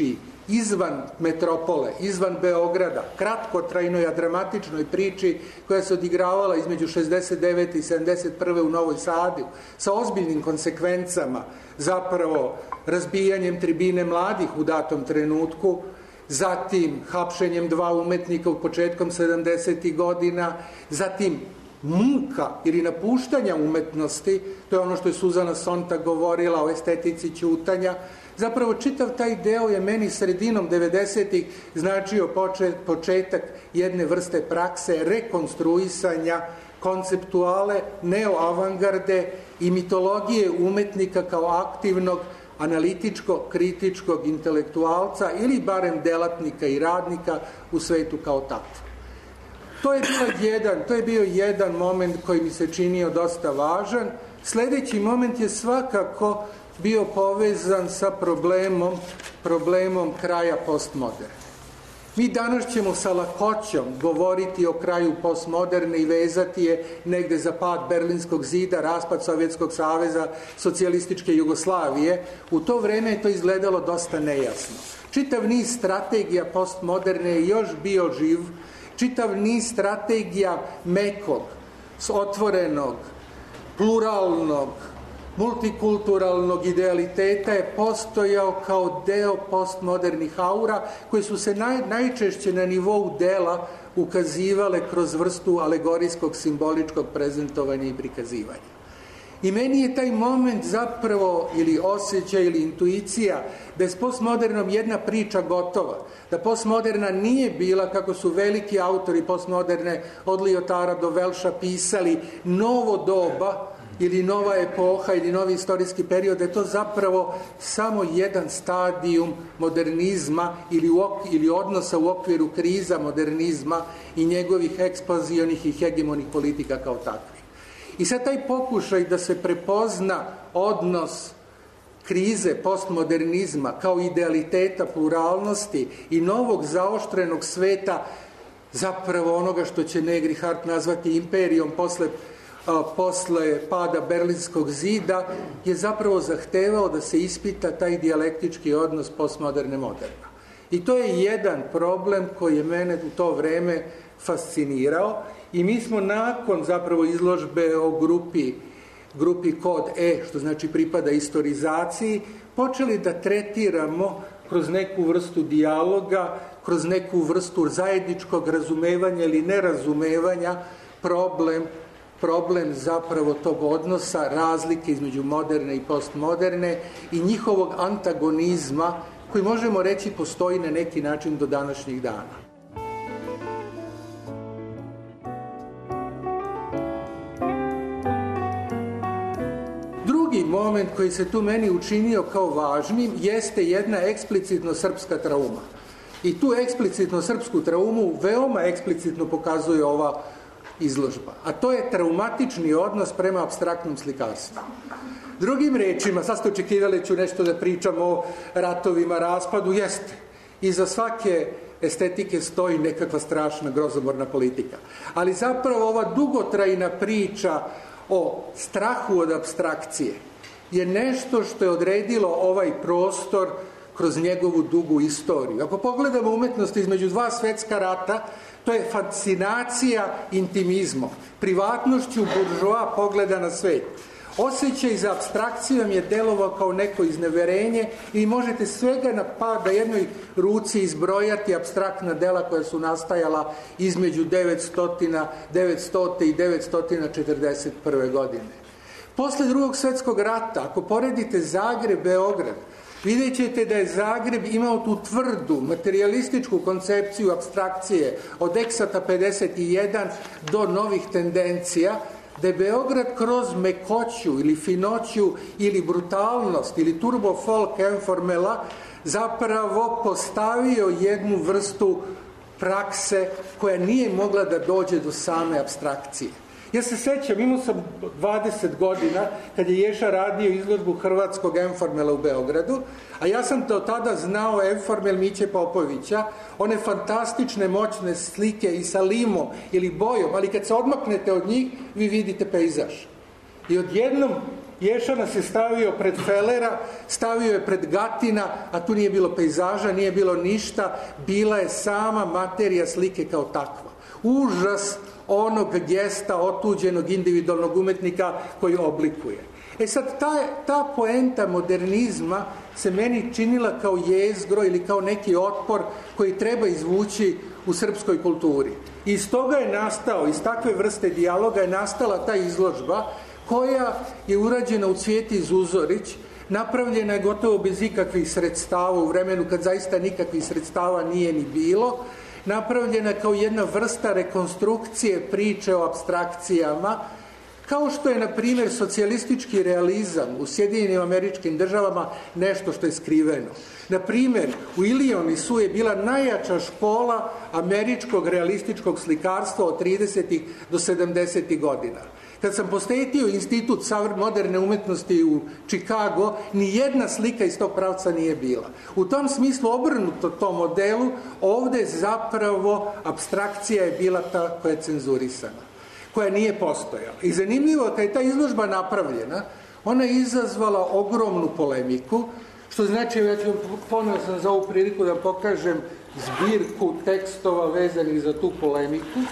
izvan metropole, izvan Beograda, kratkotrajnoj, a dramatičnoj priči koja se odigravala između šezdeset devete i sedamdeset prve u Novoj Sadi, sa ozbiljnim konsekvencama, zapravo razbijanjem tribine mladih u datom trenutku, zatim hapšenjem dva umetnika u početkom sedamdesetih godina, zatim muka ili napuštanja umetnosti, to je ono što je Suzana Sontag govorila o estetici ćutanja. Zapravo čitav taj deo je meni sredinom devedesetih značio početak jedne vrste prakse rekonstruisanja konceptuale, neoavangarde i mitologije umetnika kao aktivnog analitičko-kritičkog intelektualca ili barem delatnika i radnika u svetu kao takvu. To je bio jedan, to je bio jedan moment koji mi se činio dosta važan. Sledeći moment je svakako bio povezan sa problemom, problemom kraja postmoderne. Mi danas ćemo sa lakoćom govoriti o kraju postmoderne i vezati je negde za pad Berlinskog zida, raspad Sovjetskog saveza, socijalističke Jugoslavije. U to vreme je to izgledalo dosta nejasno. Čitav niz strategija postmoderne je još bio živ, čitav niz strategija mekog, otvorenog, pluralnog, multikulturalnog idealiteta je postojao kao deo postmodernih aura koji su se naj, najčešće na nivou dela ukazivale kroz vrstu alegorijskog simboličkog prezentovanja i prikazivanja. I meni je taj moment zapravo ili osjećaj ili intuicija da je s postmodernom jedna priča gotova, da postmoderna nije bila, kako su veliki autori postmoderne od Liotara do Welša pisali, novo doba ili nova epoha ili novi istorijski period, da je to zapravo samo jedan stadijum modernizma ili, u, ili odnosa u okviru kriza modernizma i njegovih ekspanzionih i hegemonih politika kao takvih. I sad taj pokušaj da se prepozna odnos krize postmodernizma kao idealiteta pluralnosti i novog zaoštrenog sveta, zapravo onoga što će Negri Hart nazvati imperijom posle posle pada Berlinskog zida, je zapravo zahtevao da se ispita taj dijalektički odnos postmoderne moderna. I to je jedan problem koji je mene u to vreme fascinirao i mi smo nakon zapravo izložbe o grupi, grupi kod E, što znači pripada istorizaciji, počeli da tretiramo kroz neku vrstu dijaloga, kroz neku vrstu zajedničkog razumevanja ili nerazumevanja problem problem zapravo tog odnosa, razlike između moderne i postmoderne i njihovog antagonizma koji možemo reći postoji na neki način do današnjih dana. Drugi moment koji se tu meni učinio kao važnim jeste jedna eksplicitno srpska trauma. I tu eksplicitno srpsku traumu veoma eksplicitno pokazuje ova izložba, a to je traumatični odnos prema apstraktnom slikarstvu. Drugim rečima, sad ste očekivali ću nešto da pričam o ratovima, raspadu, jeste. Iza svake estetike stoji nekakva strašna grozomorna politika. Ali zapravo ova dugotrajna priča o strahu od apstrakcije je nešto što je odredilo ovaj prostor kroz njegovu dugu istoriju. Ako pogledamo umetnost između dva svetska rata, to je fascinacija intimizmom, privatnošću buržoa pogleda na svet. Osjećaj za apstrakcijom je delovao kao neko izneverenje i možete svega na par da jednoj ruci izbrojati apstraktna dela koja su nastajala između devetsto, devetsto i devetsto četrdeset prve godine. Posle drugog svetskog rata, ako poredite Zagreb, Beograd, vidjet ćete da je Zagreb imao tu tvrdu materialističku koncepciju apstrakcije od Eksata pedeset jedan do novih tendencija, da je Beograd kroz mekoću ili finoću ili brutalnost ili turbo folk informela zapravo postavio jednu vrstu prakse koja nije mogla da dođe do same apstrakcije. Ja se sećam, imao sam dvadeset godina kad je Ješa radio izložbu hrvatskog informela u Beogradu, a ja sam to tada znao informel Miće Popovića, one fantastične moćne slike i sa limom ili bojom, ali kad se odmaknete od njih, vi vidite pejzaž. I odjednom Ješa nas je stavio pred Felera, stavio je pred Gatina, a tu nije bilo pejzaža, nije bilo ništa, bila je sama materija slike kao takva. Užas onog gesta, otuđenog individualnog umetnika koji oblikuje. E sad, ta, ta poenta modernizma se meni činila kao jezgro ili kao neki otpor koji treba izvući u srpskoj kulturi. I iz toga je nastao, iz takve vrste dijaloga je nastala ta izložba koja je urađena u Cvjeti Zuzorić, napravljena je gotovo bez ikakvih sredstava u vremenu kad zaista nikakvih sredstava nije ni bilo, napravljena kao jedna vrsta rekonstrukcije priče o apstrakcijama, kao što je, na primjer, socijalistički realizam u Sjedinjenim Američkim Državama nešto što je skriveno. Na primjer, u Ilionisu je bila najjača škola američkog realističkog slikarstva od tridesetih do sedamdesetih godina. Kad sam posjetio Institut moderne umetnosti u Čikago, ni jedna slika iz tog pravca nije bila. U tom smislu, obrnuto tom modelu, ovde zapravo apstrakcija je bila ta koja je cenzurisana, koja nije postojala. I zanimljivo, kad je ta izložba napravljena, ona je izazvala ogromnu polemiku, što znači, ja ću ponovno sam za ovu priliku da pokažem zbirku tekstova vezanih za tu polemiku.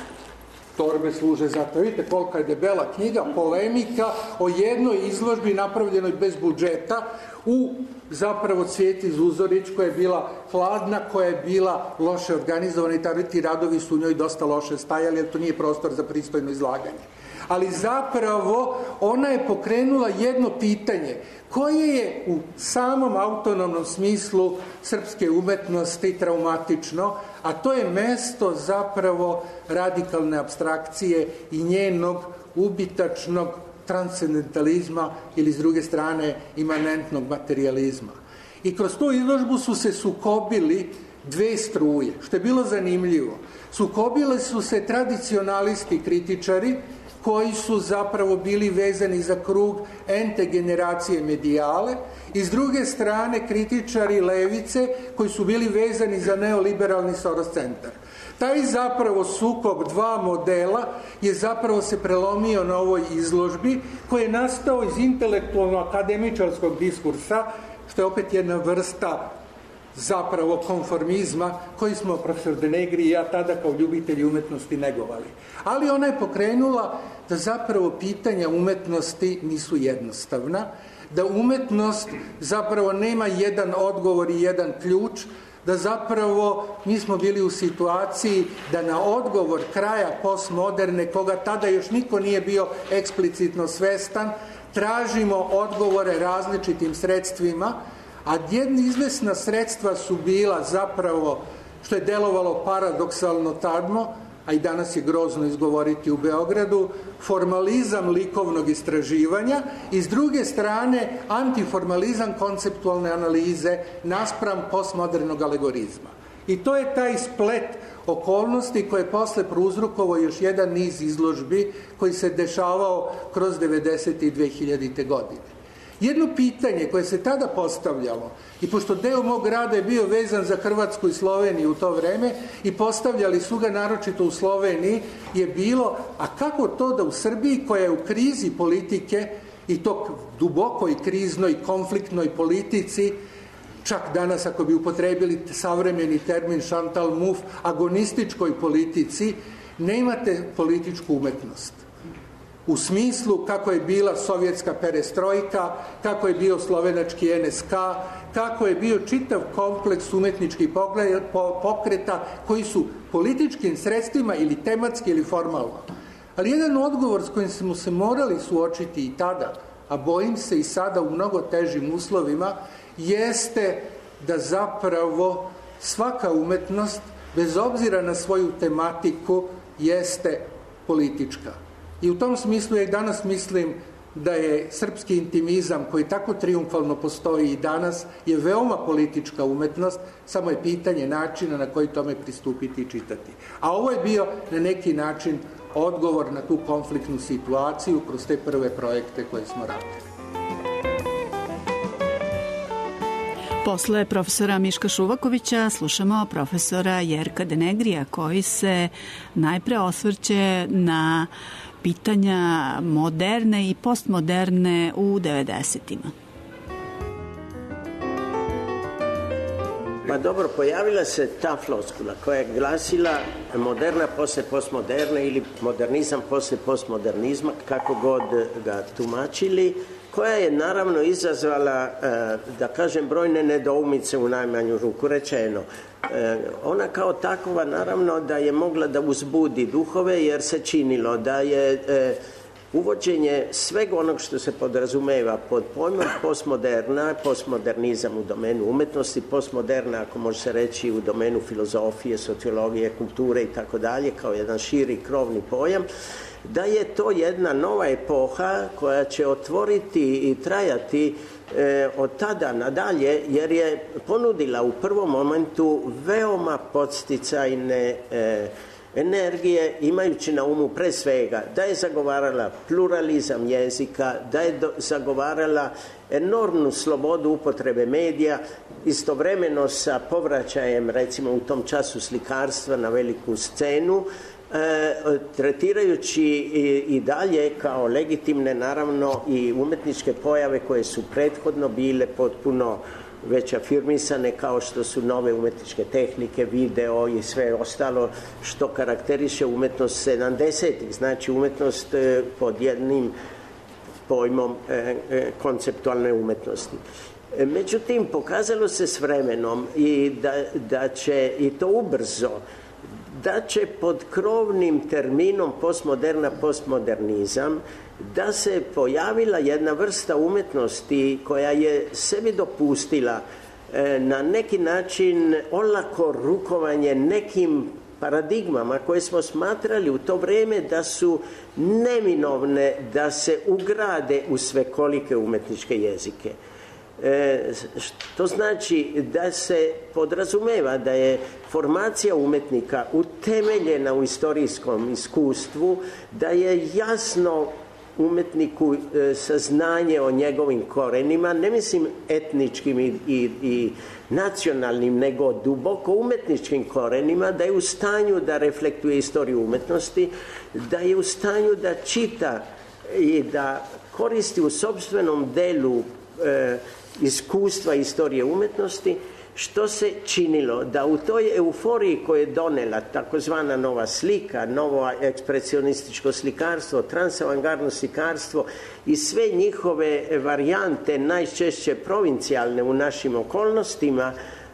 Torbe služe za to. Vidite kolika je debela knjiga, polemika o jednoj izložbi napravljenoj bez budžeta u zapravo Cvjeti Zuzorić, koja je bila hladna, koja je bila loše organizovana i ti radovi su u njoj dosta loše stajali, jer to nije prostor za pristojno izlaganje. Ali zapravo ona je pokrenula jedno pitanje koje je u samom autonomnom smislu srpske umetnosti traumatično, a to je mesto zapravo radikalne apstrakcije i njenog ubitačnog transcendentalizma ili s druge strane imanentnog materijalizma. I kroz tu izložbu su se sukobili dve struje, što je bilo zanimljivo. Sukobile su se tradicionalisti kritičari koji su zapravo bili vezani za krug ente generacije medijale i s druge strane kritičari levice koji su bili vezani za neoliberalni Soros centar. Taj zapravo sukob dva modela je zapravo se prelomio na ovoj izložbi koji je nastao iz intelektualno-akademičarskog diskursa, što je opet jedna vrsta zapravo konformizma koji smo profesor Denegri i ja tada kao ljubitelji umetnosti negovali. Ali ona je pokrenula da zapravo pitanja umetnosti nisu jednostavna, da umetnost zapravo nema jedan odgovor i jedan ključ, da zapravo mi smo bili u situaciji da na odgovor kraja postmoderne, koga tada još niko nije bio eksplicitno svestan, tražimo odgovore različitim sredstvima, a jedna izvesna sredstva su bila zapravo, što je delovalo paradoksalno tadmo, a i danas je grozno izgovoriti u Beogradu, formalizam likovnog istraživanja i s druge strane antiformalizam konceptualne analize naspram postmodernog alegorizma. I to je taj splet okolnosti koje je posle prouzrokovao još jedan niz izložbi koji se dešavao kroz devedesete i dvehiljadite godine. Jedno pitanje koje se tada postavljalo, i pošto deo mog rada je bio vezan za Hrvatsku i Sloveniju u to vreme, i postavljali su ga naročito u Sloveniji, je bilo, a kako to da u Srbiji koja je u krizi politike, i to dubokoj kriznoj, konfliktnoj politici, čak danas ako bi upotrebili savremeni termin Chantal Mouffe, agonističkoj politici, nemate političku umetnost. U smislu kako je bila sovjetska perestrojka, kako je bio slovenački en es ka, kako je bio čitav kompleks umetničkih pokreta koji su političkim sredstvima ili tematski ili formalno. Ali jedan odgovor s kojim smo se morali suočiti i tada, a bojim se i sada u mnogo težim uslovima, jeste da zapravo svaka umetnost, bez obzira na svoju tematiku, jeste politička. I u tom smislu ja i danas mislim da je srpski intimizam koji tako triumfalno postoji i danas je veoma politička umetnost, samo je pitanje načina na koji tome pristupiti i čitati. A ovo je bio na neki način odgovor na tu konfliktnu situaciju kroz te prve projekte koje smo radili. Posle profesora Miška Šuvakovića slušamo profesora Jerka Denegrija koji se najpre osvrće na pitanja moderne i postmoderne u devedesetima? Pa dobro, pojavila se ta floskula koja je glasila moderna posle postmoderne ili modernizam posle postmodernizma, kako god ga tumačili, koja je naravno izazvala, da kažem, brojne nedoumice u najmanju ruku rečeno. Ona kao takova naravno da je mogla da uzbudi duhove jer se činilo da je uvođenje svega onog što se podrazumeva pod pojmom postmoderna, postmodernizam u domenu umetnosti, postmoderna, ako može se reći, u domenu filozofije, sociologije, kulture i tako dalje, kao jedan širi krovni pojam, da je to jedna nova epoha koja će otvoriti i trajati e, od tada nadalje, jer je ponudila u prvom momentu veoma podsticajne e, energije, imajući na umu pre svega da je zagovarala pluralizam jezika, da je do, zagovarala enormnu slobodu upotrebe medija, istovremeno sa povraćajem, recimo u tom času, slikarstva na veliku scenu, e, tretirajući i, i dalje kao legitimne naravno i umetničke pojave koje su prethodno bile potpuno već afirmisane, kao što su nove umetničke tehnike, video i sve ostalo što karakteriše umetnost sedamdesetih, znači umetnost pod jednim pojmom konceptualne umetnosti. Međutim, pokazalo se s vremenom i da, da će, i to ubrzo, da će pod krovnim terminom postmoderna, postmodernizam, da se pojavila jedna vrsta umetnosti koja je sebi dopustila e, na neki način olako rukovanje nekim paradigmama koje smo smatrali u to vreme da su neminovne da se ugrade u svekolike umetničke jezike. E, to znači da se podrazumeva da je formacija umetnika utemeljena u istorijskom iskustvu, da je jasno umetniku e, saznanje o njegovim korenima, ne mislim etničkim i, i, i nacionalnim, nego duboko umetničkim korenima, da je u stanju da reflektuje istoriju umetnosti, da je u stanju da čita i da koristi u sopstvenom delu e, iskustva istorije umetnosti, što se činilo da u toj euforiji koju je donela takozvana nova slika, novo ekspresionističko slikarstvo, transavangardno slikarstvo i sve njihove varijante, najčešće provincijalne u našim okolnostima,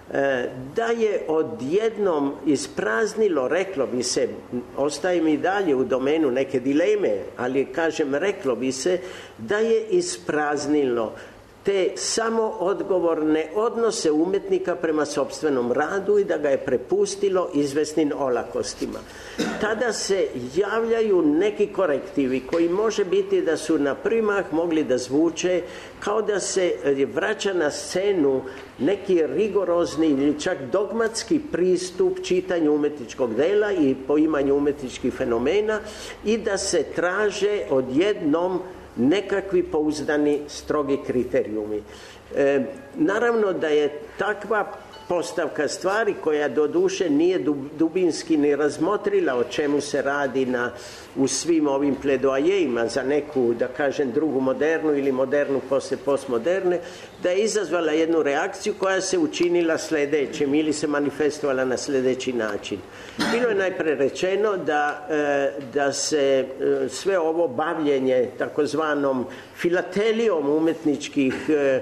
da je odjednom ispraznilo, reklo bi se, ostaje mi dalje u domenu neke dileme, ali kažem, reklo bi se da je ispraznilo te samoodgovorne odnose umetnika prema sopstvenom radu i da ga je prepustilo izvesnim olakostima. Tada se javljaju neki korektivi koji može biti da su na primah mogli da zvuče kao da se vraća na scenu neki rigorozni ili čak dogmatski pristup čitanju umetničkog dela i poimanju umetničkih fenomena i da se traže odjednom nekakvi pouzdani strogi kriterijumi. E, naravno da je takva postavka stvari koja do duše nije dubinski ni razmotrila o čemu se radi na, u svim ovim pledoajejima za neku, da kažem, drugu modernu ili modernu posle postmoderne, da je izazvala jednu reakciju koja se učinila sledećem ili se manifestovala na sledeći način. Bilo je najpre rečeno da, da se sve ovo bavljenje takozvanom filatelijom umetničkih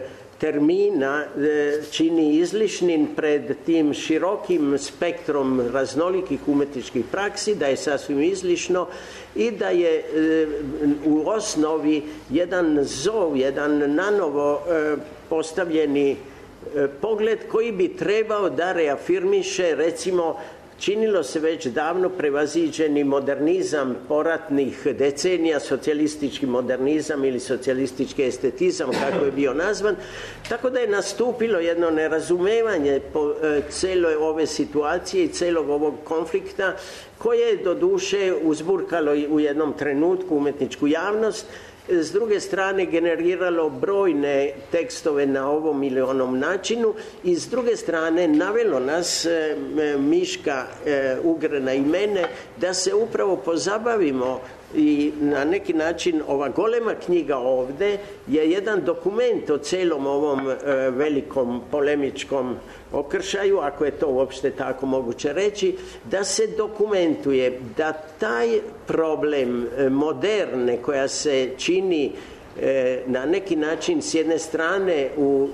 termina čini izlišnim pred tim širokim spektrom raznolikih umetničkih praksi, da je sasvim izlišno i da je u osnovi jedan zov, jedan nanovo postavljeni pogled koji bi trebao da reafirmiše, recimo, činilo se već davno prevaziđeni modernizam poratnih decenija, socijalistički modernizam ili socijalistički estetizam, kako je bio nazvan, tako da je nastupilo jedno nerazumevanje po celoj ove situacije i celog ovog konflikta, koje je do duše uzburkalo u jednom trenutku umetničku javnost, s druge strane generiralo brojne tekstove na ovom ili onom načinu i s druge strane navelo nas, Miška, Ugrena i mene, da se upravo pozabavimo i na neki način ova golema knjiga ovde je jedan dokument o celom ovom e, velikom polemičkom okršaju, ako je to uopšte tako moguće reći, da se dokumentuje da taj problem e, moderne koja se čini na neki način s jedne strane u,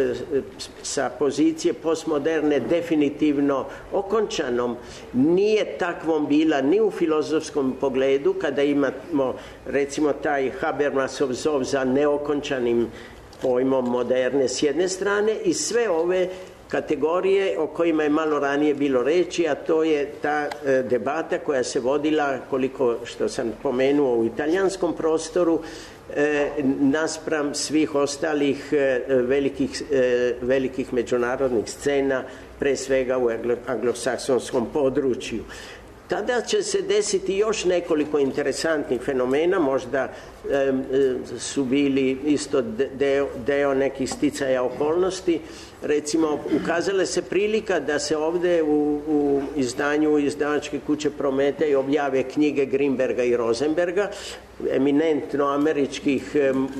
sa pozicije postmoderne definitivno okončanom, nije takvom bila ni u filozofskom pogledu, kada imamo recimo taj Habermasov zov za neokončanim pojmom moderne s jedne strane i sve ove kategorije o kojima je malo ranije bilo reći, a to je ta e, debata koja se vodila, koliko što sam pomenuo, u italijanskom prostoru, e, naspram svih ostalih e, velikih, e, velikih međunarodnih scena, pre svega u anglosaksonskom području. Tada će se desiti još nekoliko interesantnih fenomena, možda e, su bili isto deo, deo nekih sticaja okolnosti. Recimo, ukazala se prilika da se ovde u, u izdanju izdavačke kuće Prometej objave knjige Grinberga i Rosenberga, eminentno američkih,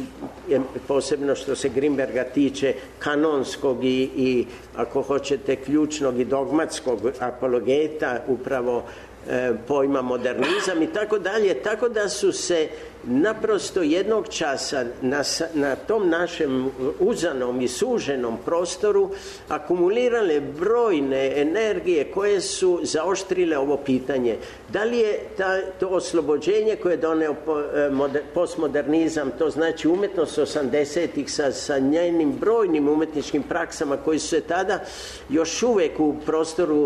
posebno što se Grinberga tiče, kanonskog i, i ako hoćete, ključnog i dogmatskog apologeta upravo pojma modernizam i tako dalje, tako da su se naprosto jednog časa na, na tom našem uzanom i suženom prostoru akumulirale brojne energije koje su zaoštrile ovo pitanje. Da li je ta, to oslobođenje koje je doneo postmodernizam, to znači umetnost osamdesetih sa, sa njenim brojnim umetničkim praksama koji su se tada još uvek u prostoru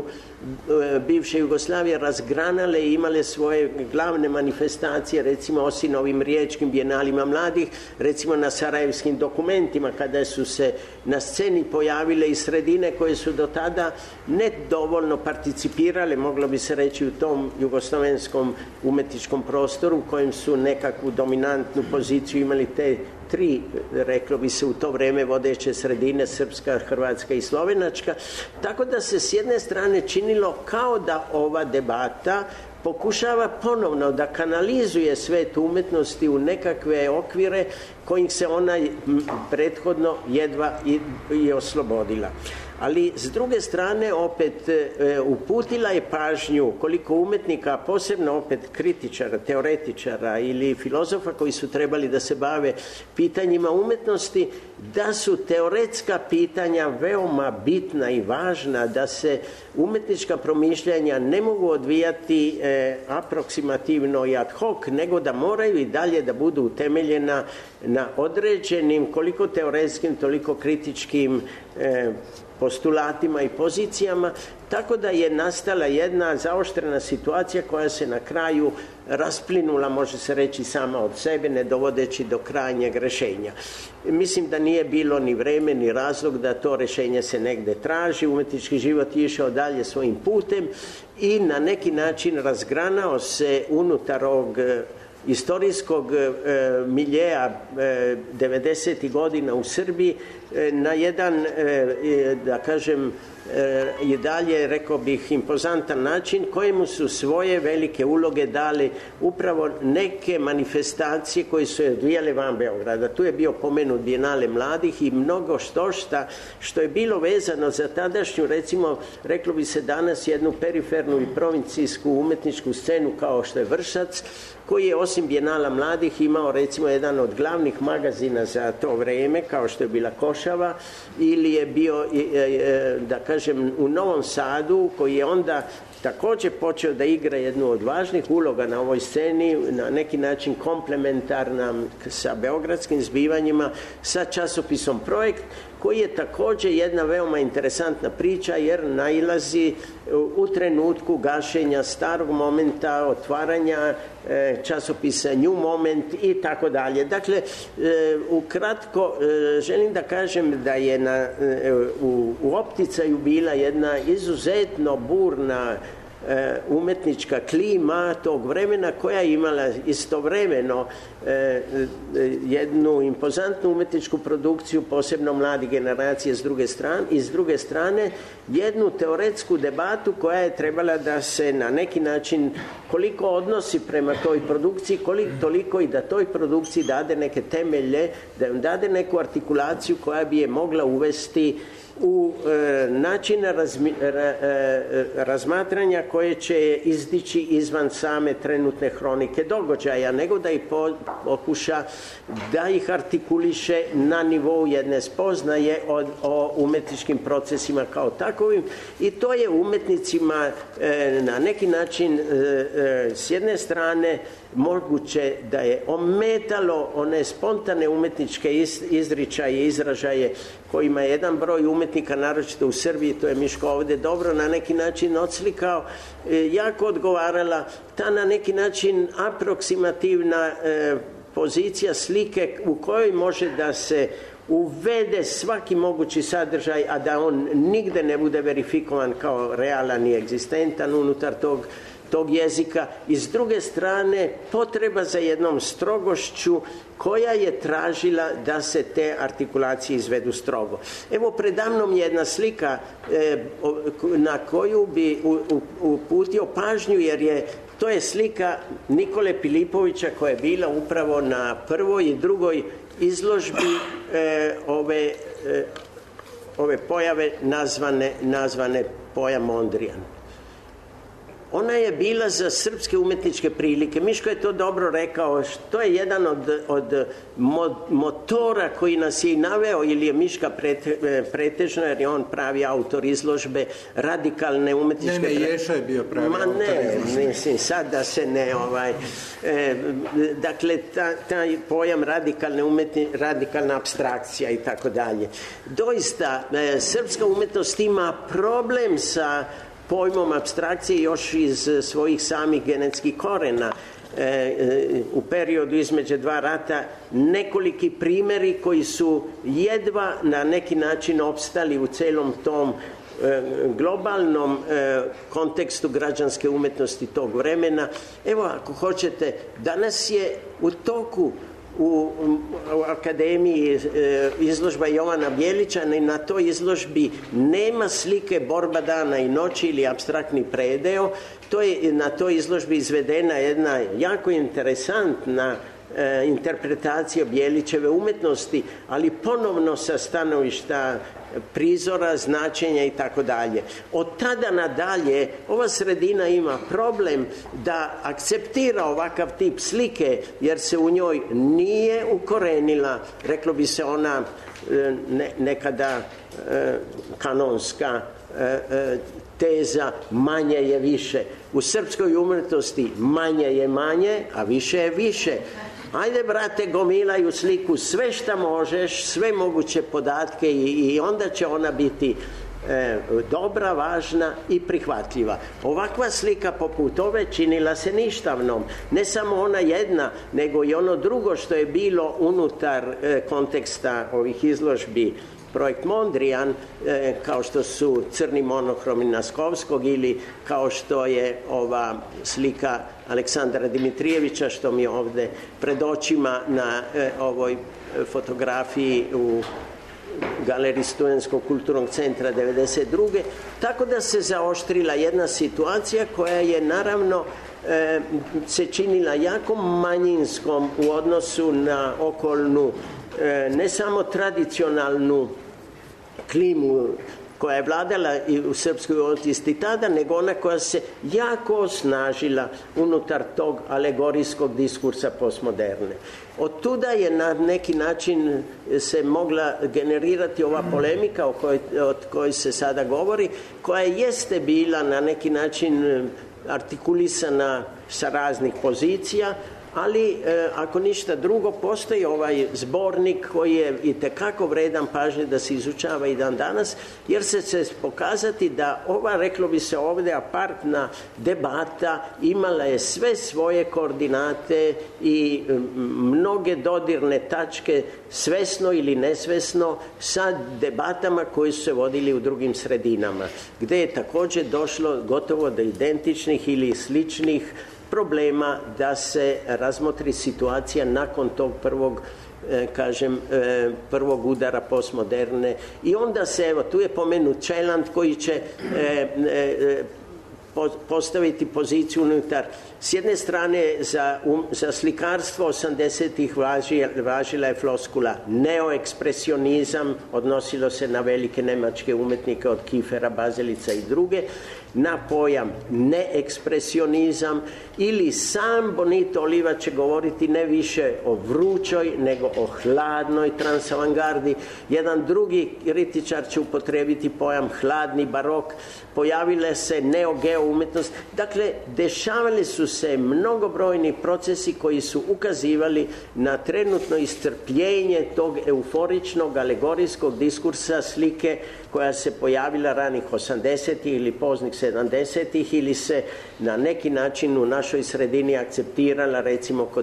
bivše Jugoslavije razgranale i imale svoje glavne manifestacije, recimo osim ovim riječkim bijenalima mladih, recimo na sarajevskim dokumentima, kada su se na sceni pojavile i sredine koje su do tada ne dovoljno participirale, moglo bi se reći, u tom jugoslovenskom umetničkom prostoru u kojem su nekakvu dominantnu poziciju imali te tri, reklo bi se u to vreme, vodeće sredine, srpska, hrvatska i slovenačka, tako da se s jedne strane činilo kao da ova debata pokušava ponovno da kanalizuje svet umetnosti u nekakve okvire kojih se ona prethodno jedva i, i oslobodila. Ali s druge strane opet e, uputila je pažnju koliko umetnika, posebno opet kritičara, teoretičara ili filozofa koji su trebali da se bave pitanjima umetnosti, da su teoretska pitanja veoma bitna i važna, da se umetnička promišljanja ne mogu odvijati e, aproksimativno i ad hoc, nego da moraju i dalje da budu utemeljena na određenim, koliko teoretskim, toliko kritičkim e, postulatima i pozicijama, tako da je nastala jedna zaoštrena situacija koja se na kraju rasplinula, može se reći, sama od sebe, ne dovodeći do krajnjeg rešenja. Mislim da nije bilo ni vreme, ni razlog da to rešenje se negde traži. Umetnički život je išao dalje svojim putem i na neki način razgranao se unutar ovog istorijskog e, miljeja e, devedesetih godina u Srbiji e, na jedan, e, da kažem, e, i dalje, rekao bih, impozantan način kojemu su svoje velike uloge dali upravo neke manifestacije koje su je odvijale van Beograda. Tu je bio pomenut Bijenale mladih i mnogo što šta što je bilo vezano za tadašnju, recimo, reklo bi se danas, jednu perifernu i provincijsku umetničku scenu kao što je Vršac, koji je osim Bijenala mladih imao recimo jedan od glavnih magazina za to vreme, kao što je bila Košava, ili je bio, da kažem, u Novom Sadu, koji je onda također počeo da igra jednu od važnih uloga na ovoj sceni, na neki način komplementarna sa beogradskim zbivanjima, sa časopisom Projekt, koji je također jedna veoma interesantna priča, jer nailazi u trenutku gašenja starog momenta, otvaranja časopisa New Moment i tako dalje. Dakle, ukratko, želim da kažem da je na, u, u opticaju bila jedna izuzetno burna umetnička klima tog vremena koja je imala istovremeno jednu impozantnu umetničku produkciju, posebno mladi generacije s druge strane, i s druge strane jednu teoretsku debatu koja je trebala da se na neki način koliko odnosi prema toj produkciji, koliko toliko i da toj produkciji dade neke temelje, da im dade neku artikulaciju koja bi je mogla uvesti u e, načina razmi, ra, e, razmatranja koje će izdići izvan same trenutne hronike događaja, nego da ih po, pokuša da ih artikuliše na nivou jedne spoznaje o, o umetničkim procesima kao takovim, i to je umetnicima e, na neki način e, e, s jedne strane moguće da je ometalo one spontane umetničke izričaje, izražaje kojima je jedan broj umetnika, naročito u Srbiji, to je Miško ovdje dobro na neki način odslikao, jako odgovarala ta na neki način aproksimativna pozicija slike u kojoj može da se uvede svaki mogući sadržaj, a da on nigde ne bude verifikovan kao realan i egzistentan unutar tog tog jezika, i s druge strane potreba za jednom strogošću koja je tražila da se te artikulacije izvedu strogo. Evo, predamnom je jedna slika e, na koju bi uputio pažnju, jer je to je slika Nikole Pilipovića koja je bila upravo na prvoj i drugoj izložbi e, ove, e, ove pojave nazvane, nazvane pojam Mondrian. Ona je bila za srpske umetničke prilike. Miško je to dobro rekao, što je jedan od, od motora koji nas je i naveo, ili je Miška prete, pretežno, jer je on pravi autor izložbe radikalne umetničke... Ne, ne, Ješa je bio pravi Ma autor ne, izložbe. mislim, sad da se ne... ovaj e, Dakle, ta, taj pojam radikalne umetni, radikalna apstrakcija i tako dalje. Doista, e, srpska umetnost ima problem sa pojmom apstrakcije još iz svojih samih genetskih korena. E, e, u periodu između dva rata nekoliki primjeri koji su jedva na neki način opstali u celom tom e, globalnom e, kontekstu građanske umetnosti tog vremena. Evo, ako hoćete, danas je u toku u, u akademiji e, izložba Jovana Bjelića, i na toj izložbi nema slike Borba dana i noći ili apstraktni predeo. To je na toj izložbi izvedena jedna jako interesantna e, interpretacija Bjelićeve umetnosti, ali ponovno sa stanovišta prizora, značenja i tako dalje. Od tada nadalje ova sredina ima problem da akceptira ovakav tip slike, jer se u njoj nije ukorenila, reklo bi se ona ne, nekada e, kanonska e, e, teza manje je više. U srpskoj umetnosti manje je manje, a više je više. Ajde, brate, gomilaj u sliku sve šta možeš, sve moguće podatke, i, i onda će ona biti e, dobra, važna i prihvatljiva. Ovakva slika poput ove činila se ništavnom. Ne samo ona jedna, nego i ono drugo što je bilo unutar e, konteksta ovih izložbi projekt Mondrian, e, kao što su crni monohromi Naskovskog, ili kao što je ova slika Aleksandra Dimitrijevića, što mi je ovde pred očima na e, ovoj fotografiji u galeriji Studenskog kulturnog centra devedeset druge. Tako da se zaoštrila jedna situacija koja je naravno e, se činila jako manjinskom u odnosu na okolnu, e, ne samo tradicionalnu klimu koja je vladala i u srpskoj umetnosti tada, nego ona koja se jako osnažila unutar tog alegorijskog diskursa postmoderne. Od tuda je na neki način se mogla generirati ova polemika o kojoj, od kojoj se sada govori, koja jeste bila na neki način artikulisana sa raznih pozicija, ali e, ako ništa drugo, postoji ovaj zbornik koji je itekako vredan pažnje da se izučava i dan danas, jer se će pokazati da ova, reklo bi se ovdje, apartna debata imala je sve svoje koordinate i mnoge dodirne tačke svesno ili nesvesno sa debatama koje su se vodili u drugim sredinama, gdje je također došlo gotovo do identičnih ili sličnih problema da se razmotri situacija nakon tog prvog e, kažem e, prvog udara postmoderne. I onda se, evo, tu je pomenut Čeland koji će e, e, postaviti poziciju unutar, s jedne strane za, um, za slikarstvo osamdesetih važila je floskula neoekspresionizam, odnosilo se na velike nemačke umetnike od Kifera, Bazelica i druge, na pojam neekspresionizam, ili sam Bonito Oliva će govoriti ne više o vrućoj nego o hladnoj transavangardi. Jedan drugi kritičar će upotrijebiti pojam hladni barok. Pojavile se neogeo umetnost. Dakle, dešavali su se mnogobrojni procesi koji su ukazivali na trenutno iscrpljenje tog euforičnog alegorijskog diskursa slike koja se pojavila ranih osamdesetih ili poznih sedamdesetih ili se na neki način u našoj sredini akceptirala, recimo kod,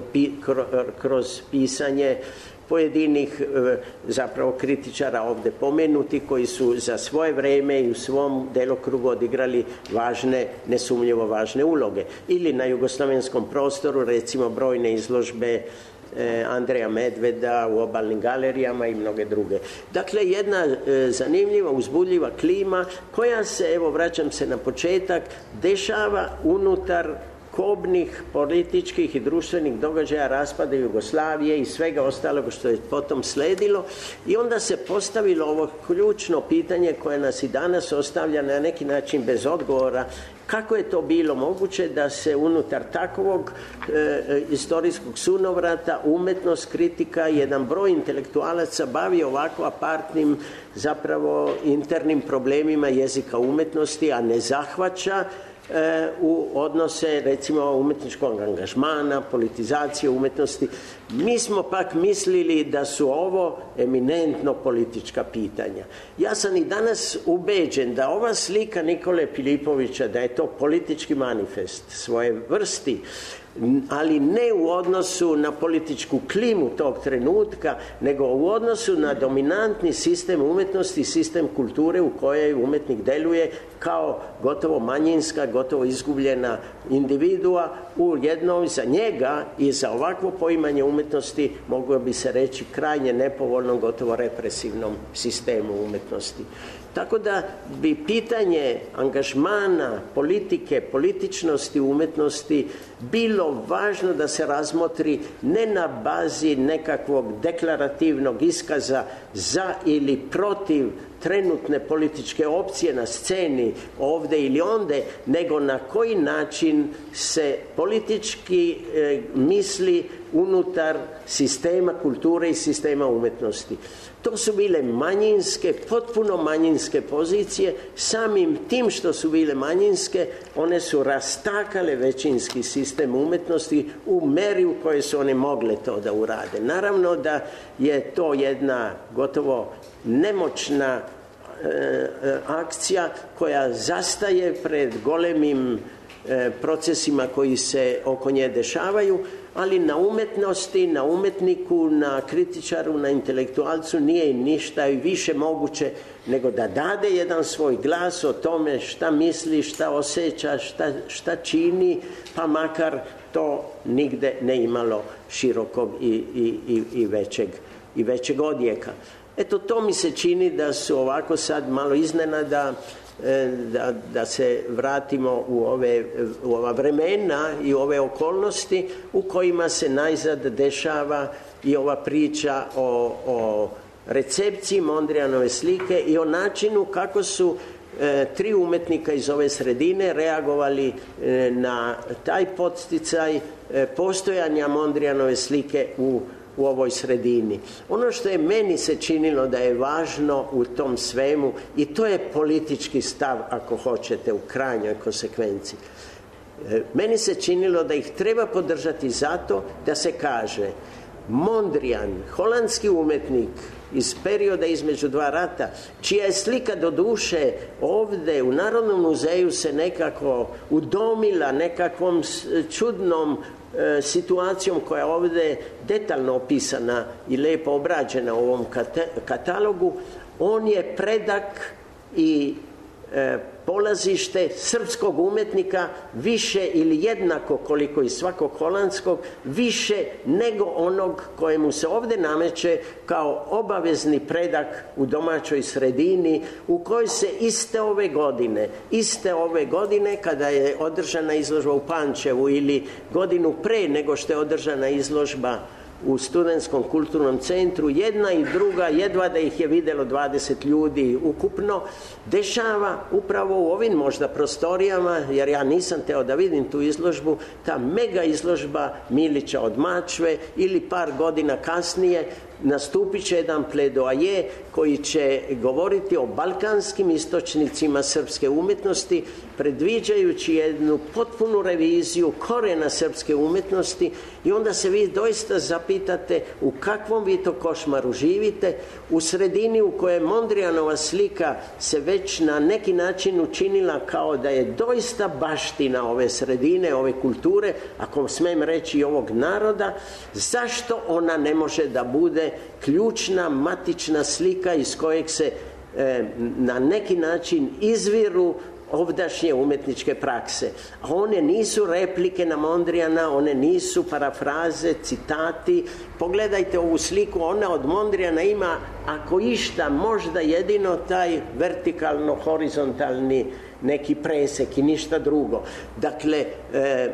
kroz pisanje pojedinih zapravo kritičara ovdje pomenuti, koji su za svoje vrijeme i u svom delokrugu odigrali važne, nesumnjivo važne uloge. Ili na jugoslavenskom prostoru, recimo brojne izložbe Andreja Medveda u obalnim galerijama i mnoge druge. Dakle, jedna e, zanimljiva, uzbudljiva klima koja se, evo vraćam se na početak, dešava unutar kobnih političkih i društvenih događaja raspada Jugoslavije i svega ostalog što je potom sledilo, i onda se postavilo ovo ključno pitanje koje nas i danas ostavlja na neki način bez odgovora: kako je to bilo moguće da se unutar takovog e, istorijskog sunovrata umetnost, kritika, jedan broj intelektualaca bavi ovako apartnim, zapravo internim problemima jezika umetnosti, a ne zahvaća e, u odnose, recimo, umetničkog angažmana, politizacije umetnosti. Mi smo pak mislili da su ovo eminentno politička pitanja. Ja sam i danas ubeđen da ova slika Nikole Filipovića, da je to politički manifest svoje vrsti, ali ne u odnosu na političku klimu tog trenutka, nego u odnosu na dominantni sistem umetnosti, sistem kulture u kojoj umetnik deluje kao gotovo manjinska, gotovo izgubljena individua u jednom za njega i za ovakvo poimanje umetnosti, moglo bi se reći, krajnje nepovoljnom, gotovo represivnom sistemu umetnosti. Tako da bi pitanje angažmana, politike, političnosti umetnosti bilo važno da se razmotri ne na bazi nekakvog deklarativnog iskaza za ili protiv trenutne političke opcije na sceni ovdje ili onde, nego na koji način se politički e, misli unutar sistema kulture i sistema umetnosti. To su bile manjinske, potpuno manjinske pozicije. Samim tim što su bile manjinske, one su rastakale većinski sistem umetnosti u meri u kojoj su one mogle to da urade. Naravno da je to jedna gotovo nemoćna e, e, akcija koja zastaje pred golemim e, procesima koji se oko nje dešavaju, ali na umetnosti, na umetniku, na kritičaru, na intelektualcu nije ništa i više moguće nego da dade jedan svoj glas o tome šta misli, šta osjeća, šta, šta čini, pa makar to nigde ne imalo širokog i, i, i, i, većeg, i većeg odjeka. Eto, to mi se čini da su ovako sad malo iznenada Da, da se vratimo u, ove, u ova vremena i ove okolnosti u kojima se najzad dešava i ova priča o, o recepciji Mondrianove slike i o načinu kako su e, tri umetnika iz ove sredine reagovali e, na taj podsticaj e, postojanja Mondrianove slike u u ovoj sredini. Ono što je meni se činilo da je važno u tom svemu, i to je politički stav, ako hoćete, u krajnjoj konsekvenciji. Meni se činilo da ih treba podržati zato da se kaže Mondrian, holandski umetnik iz perioda između dva rata, čija je slika do duše ovde u Narodnom muzeju se nekako udomila nekakvom čudnom e, situacijom koja je ovde detaljno opisana i lepo obrađena u ovom kata- katalogu. On je predak i e, polazište srpskog umetnika više ili jednako koliko i svakog holandskog, više nego onog kojemu se ovde nameće kao obavezni predak u domaćoj sredini, u kojoj se iste ove godine, iste ove godine kada je održana izložba u Pančevu ili godinu pre nego što je održana izložba u Studentskom kulturnom centru, jedna i druga, jedva da ih je videlo dvadeset ljudi ukupno, dešava upravo u ovim možda prostorijama, jer ja nisam teo da vidim tu izložbu, ta mega izložba Milića od Mačve ili par godina kasnije nastupit će jedan pledoaje koji će govoriti o balkanskim istočnicima srpske umetnosti, predviđajući jednu potpunu reviziju korena srpske umetnosti, i onda se vi doista zapitate u kakvom vi to košmaru živite, u sredini u kojoj Mondrianova slika se već na neki način učinila kao da je doista baština ove sredine, ove kulture, ako smem reći i ovog naroda. Zašto ona ne može da bude ključna matična slika iz kojeg se e, na neki način izviru ovdašnje umetničke prakse? A one nisu replike na Mondriana, one nisu parafraze, citati. Pogledajte ovu sliku, ona od Mondriana ima, ako išta, možda jedino taj vertikalno-horizontalni neki presek i ništa drugo. Dakle, e,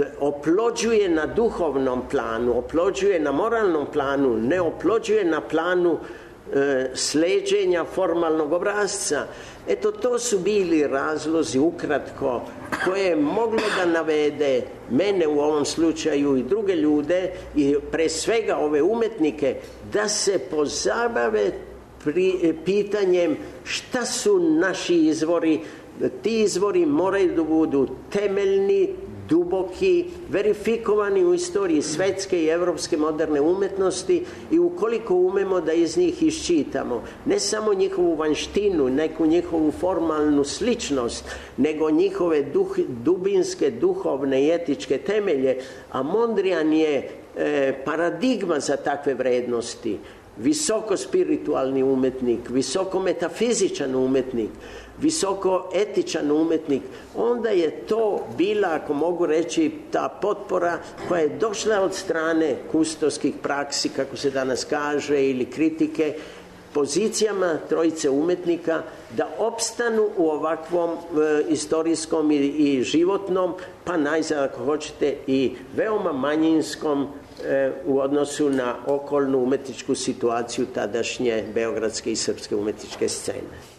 oplođuje na duhovnom planu, oplođuje na moralnom planu, ne oplođuje na planu e, sleđenja formalnog obrazca. Eto, to su bili razlozi ukratko koje je moglo da navede mene u ovom slučaju i druge ljude i pre svega ove umetnike da se pozabave pri, pitanjem šta su naši izvori. Ti izvori moraju da budu temeljni, duboki, verifikovani u istoriji svetske i evropske moderne umetnosti, i ukoliko umemo da iz njih iščitamo ne samo njihovu vanštinu, neku njihovu formalnu sličnost, nego njihove duh, dubinske, duhovne i etičke temelje, a Mondrian je e, paradigma za takve vrednosti, visoko spiritualni umetnik, visoko metafizičan umetnik, visoko etičan umetnik, onda je to bila, ako mogu reći, ta potpora koja je došla od strane kustovskih praksi, kako se danas kaže, ili kritike, pozicijama trojice umetnika da opstanu u ovakvom e, istorijskom i, i životnom, pa najzad, ako hoćete, i veoma manjinskom e, u odnosu na okolnu umetničku situaciju tadašnje beogradske i srpske umetničke scene.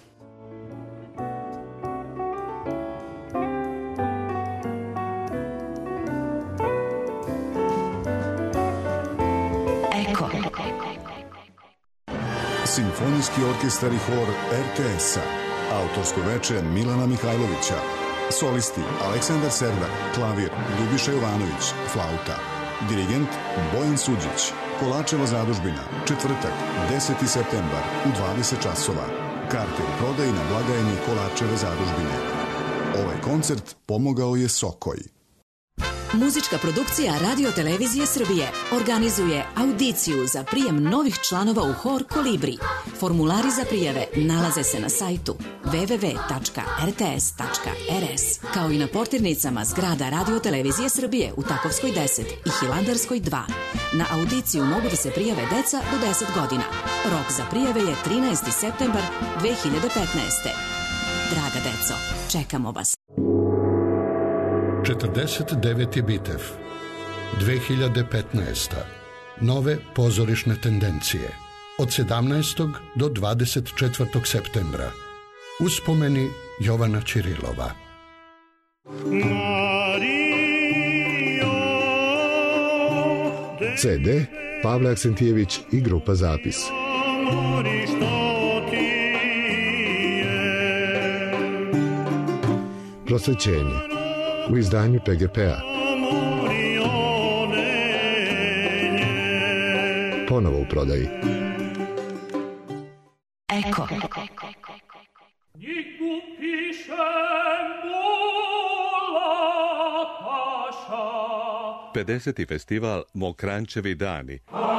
Simfonijski orkestar i hor er te es-a, autorsko veče Milana Mihajlovića, solisti Aleksandar Serdar, klavir Ljubiša Jovanović, flauta, dirigent Bojan Suđić, Kolačeva zadužbina, četvrtak, deseti septembar u dvadeset časova. Karte u prodaji na blagajni Kolačeve zadužbine. Ovaj koncert pomogao je Sokoj. Muzička produkcija Radio Televizije Srbije organizuje audiciju za prijem novih članova u hor Kolibri. Formulari za prijave nalaze se na sajtu w w w tačka r t s tačka r s, kao i na portirnicama zgrada Radio Televizije Srbije u Takovskoj deset i Hilandarskoj dva. Na audiciju mogu da se prijave deca do deset godina. Rok za prijave je trinaesti septembar dve hiljade petnaeste. Draga deco, čekamo vas. četrdeset deveti Bitev, dve hiljade petnaesta. Nove pozorišne tendencije. Od sedamnaestog do dvadeset četvrtog septembra. Uspomeni Jovana Ćirilova. ce de Pavle Aksentijević i grupa Zapis. Prosvećenje. u izdanju P G P-a. Ponovo u prodaji. Eko. pedeseti festival Mokrančevi dani.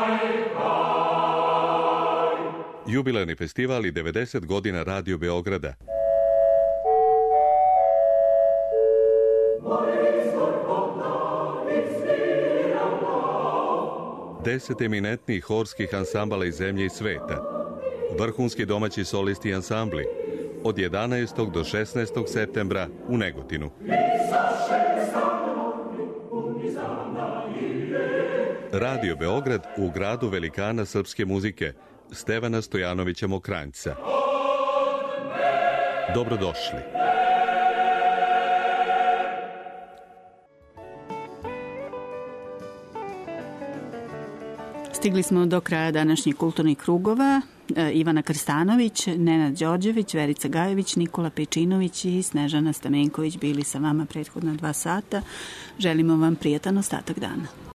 Jubilarni festival i devedeset godina Radio Beograda. Deset eminentnih horskih ansambala iz zemlje i sveta. Vrhunski domaći solisti i ansambli. Od jedanaestog do šesnaestog septembra u Negotinu. Radio Beograd u gradu velikana srpske muzike, Stevana Stojanovića Mokranjca. Dobrodošli. Stigli smo do kraja današnjih kulturnih krugova. Ivana Krstanović, Nenad Đorđević, Verica Gajević, Nikola Pejčinović i Snežana Stamenković bili sa vama prethodna dva sata. Želimo vam prijatan ostatak dana.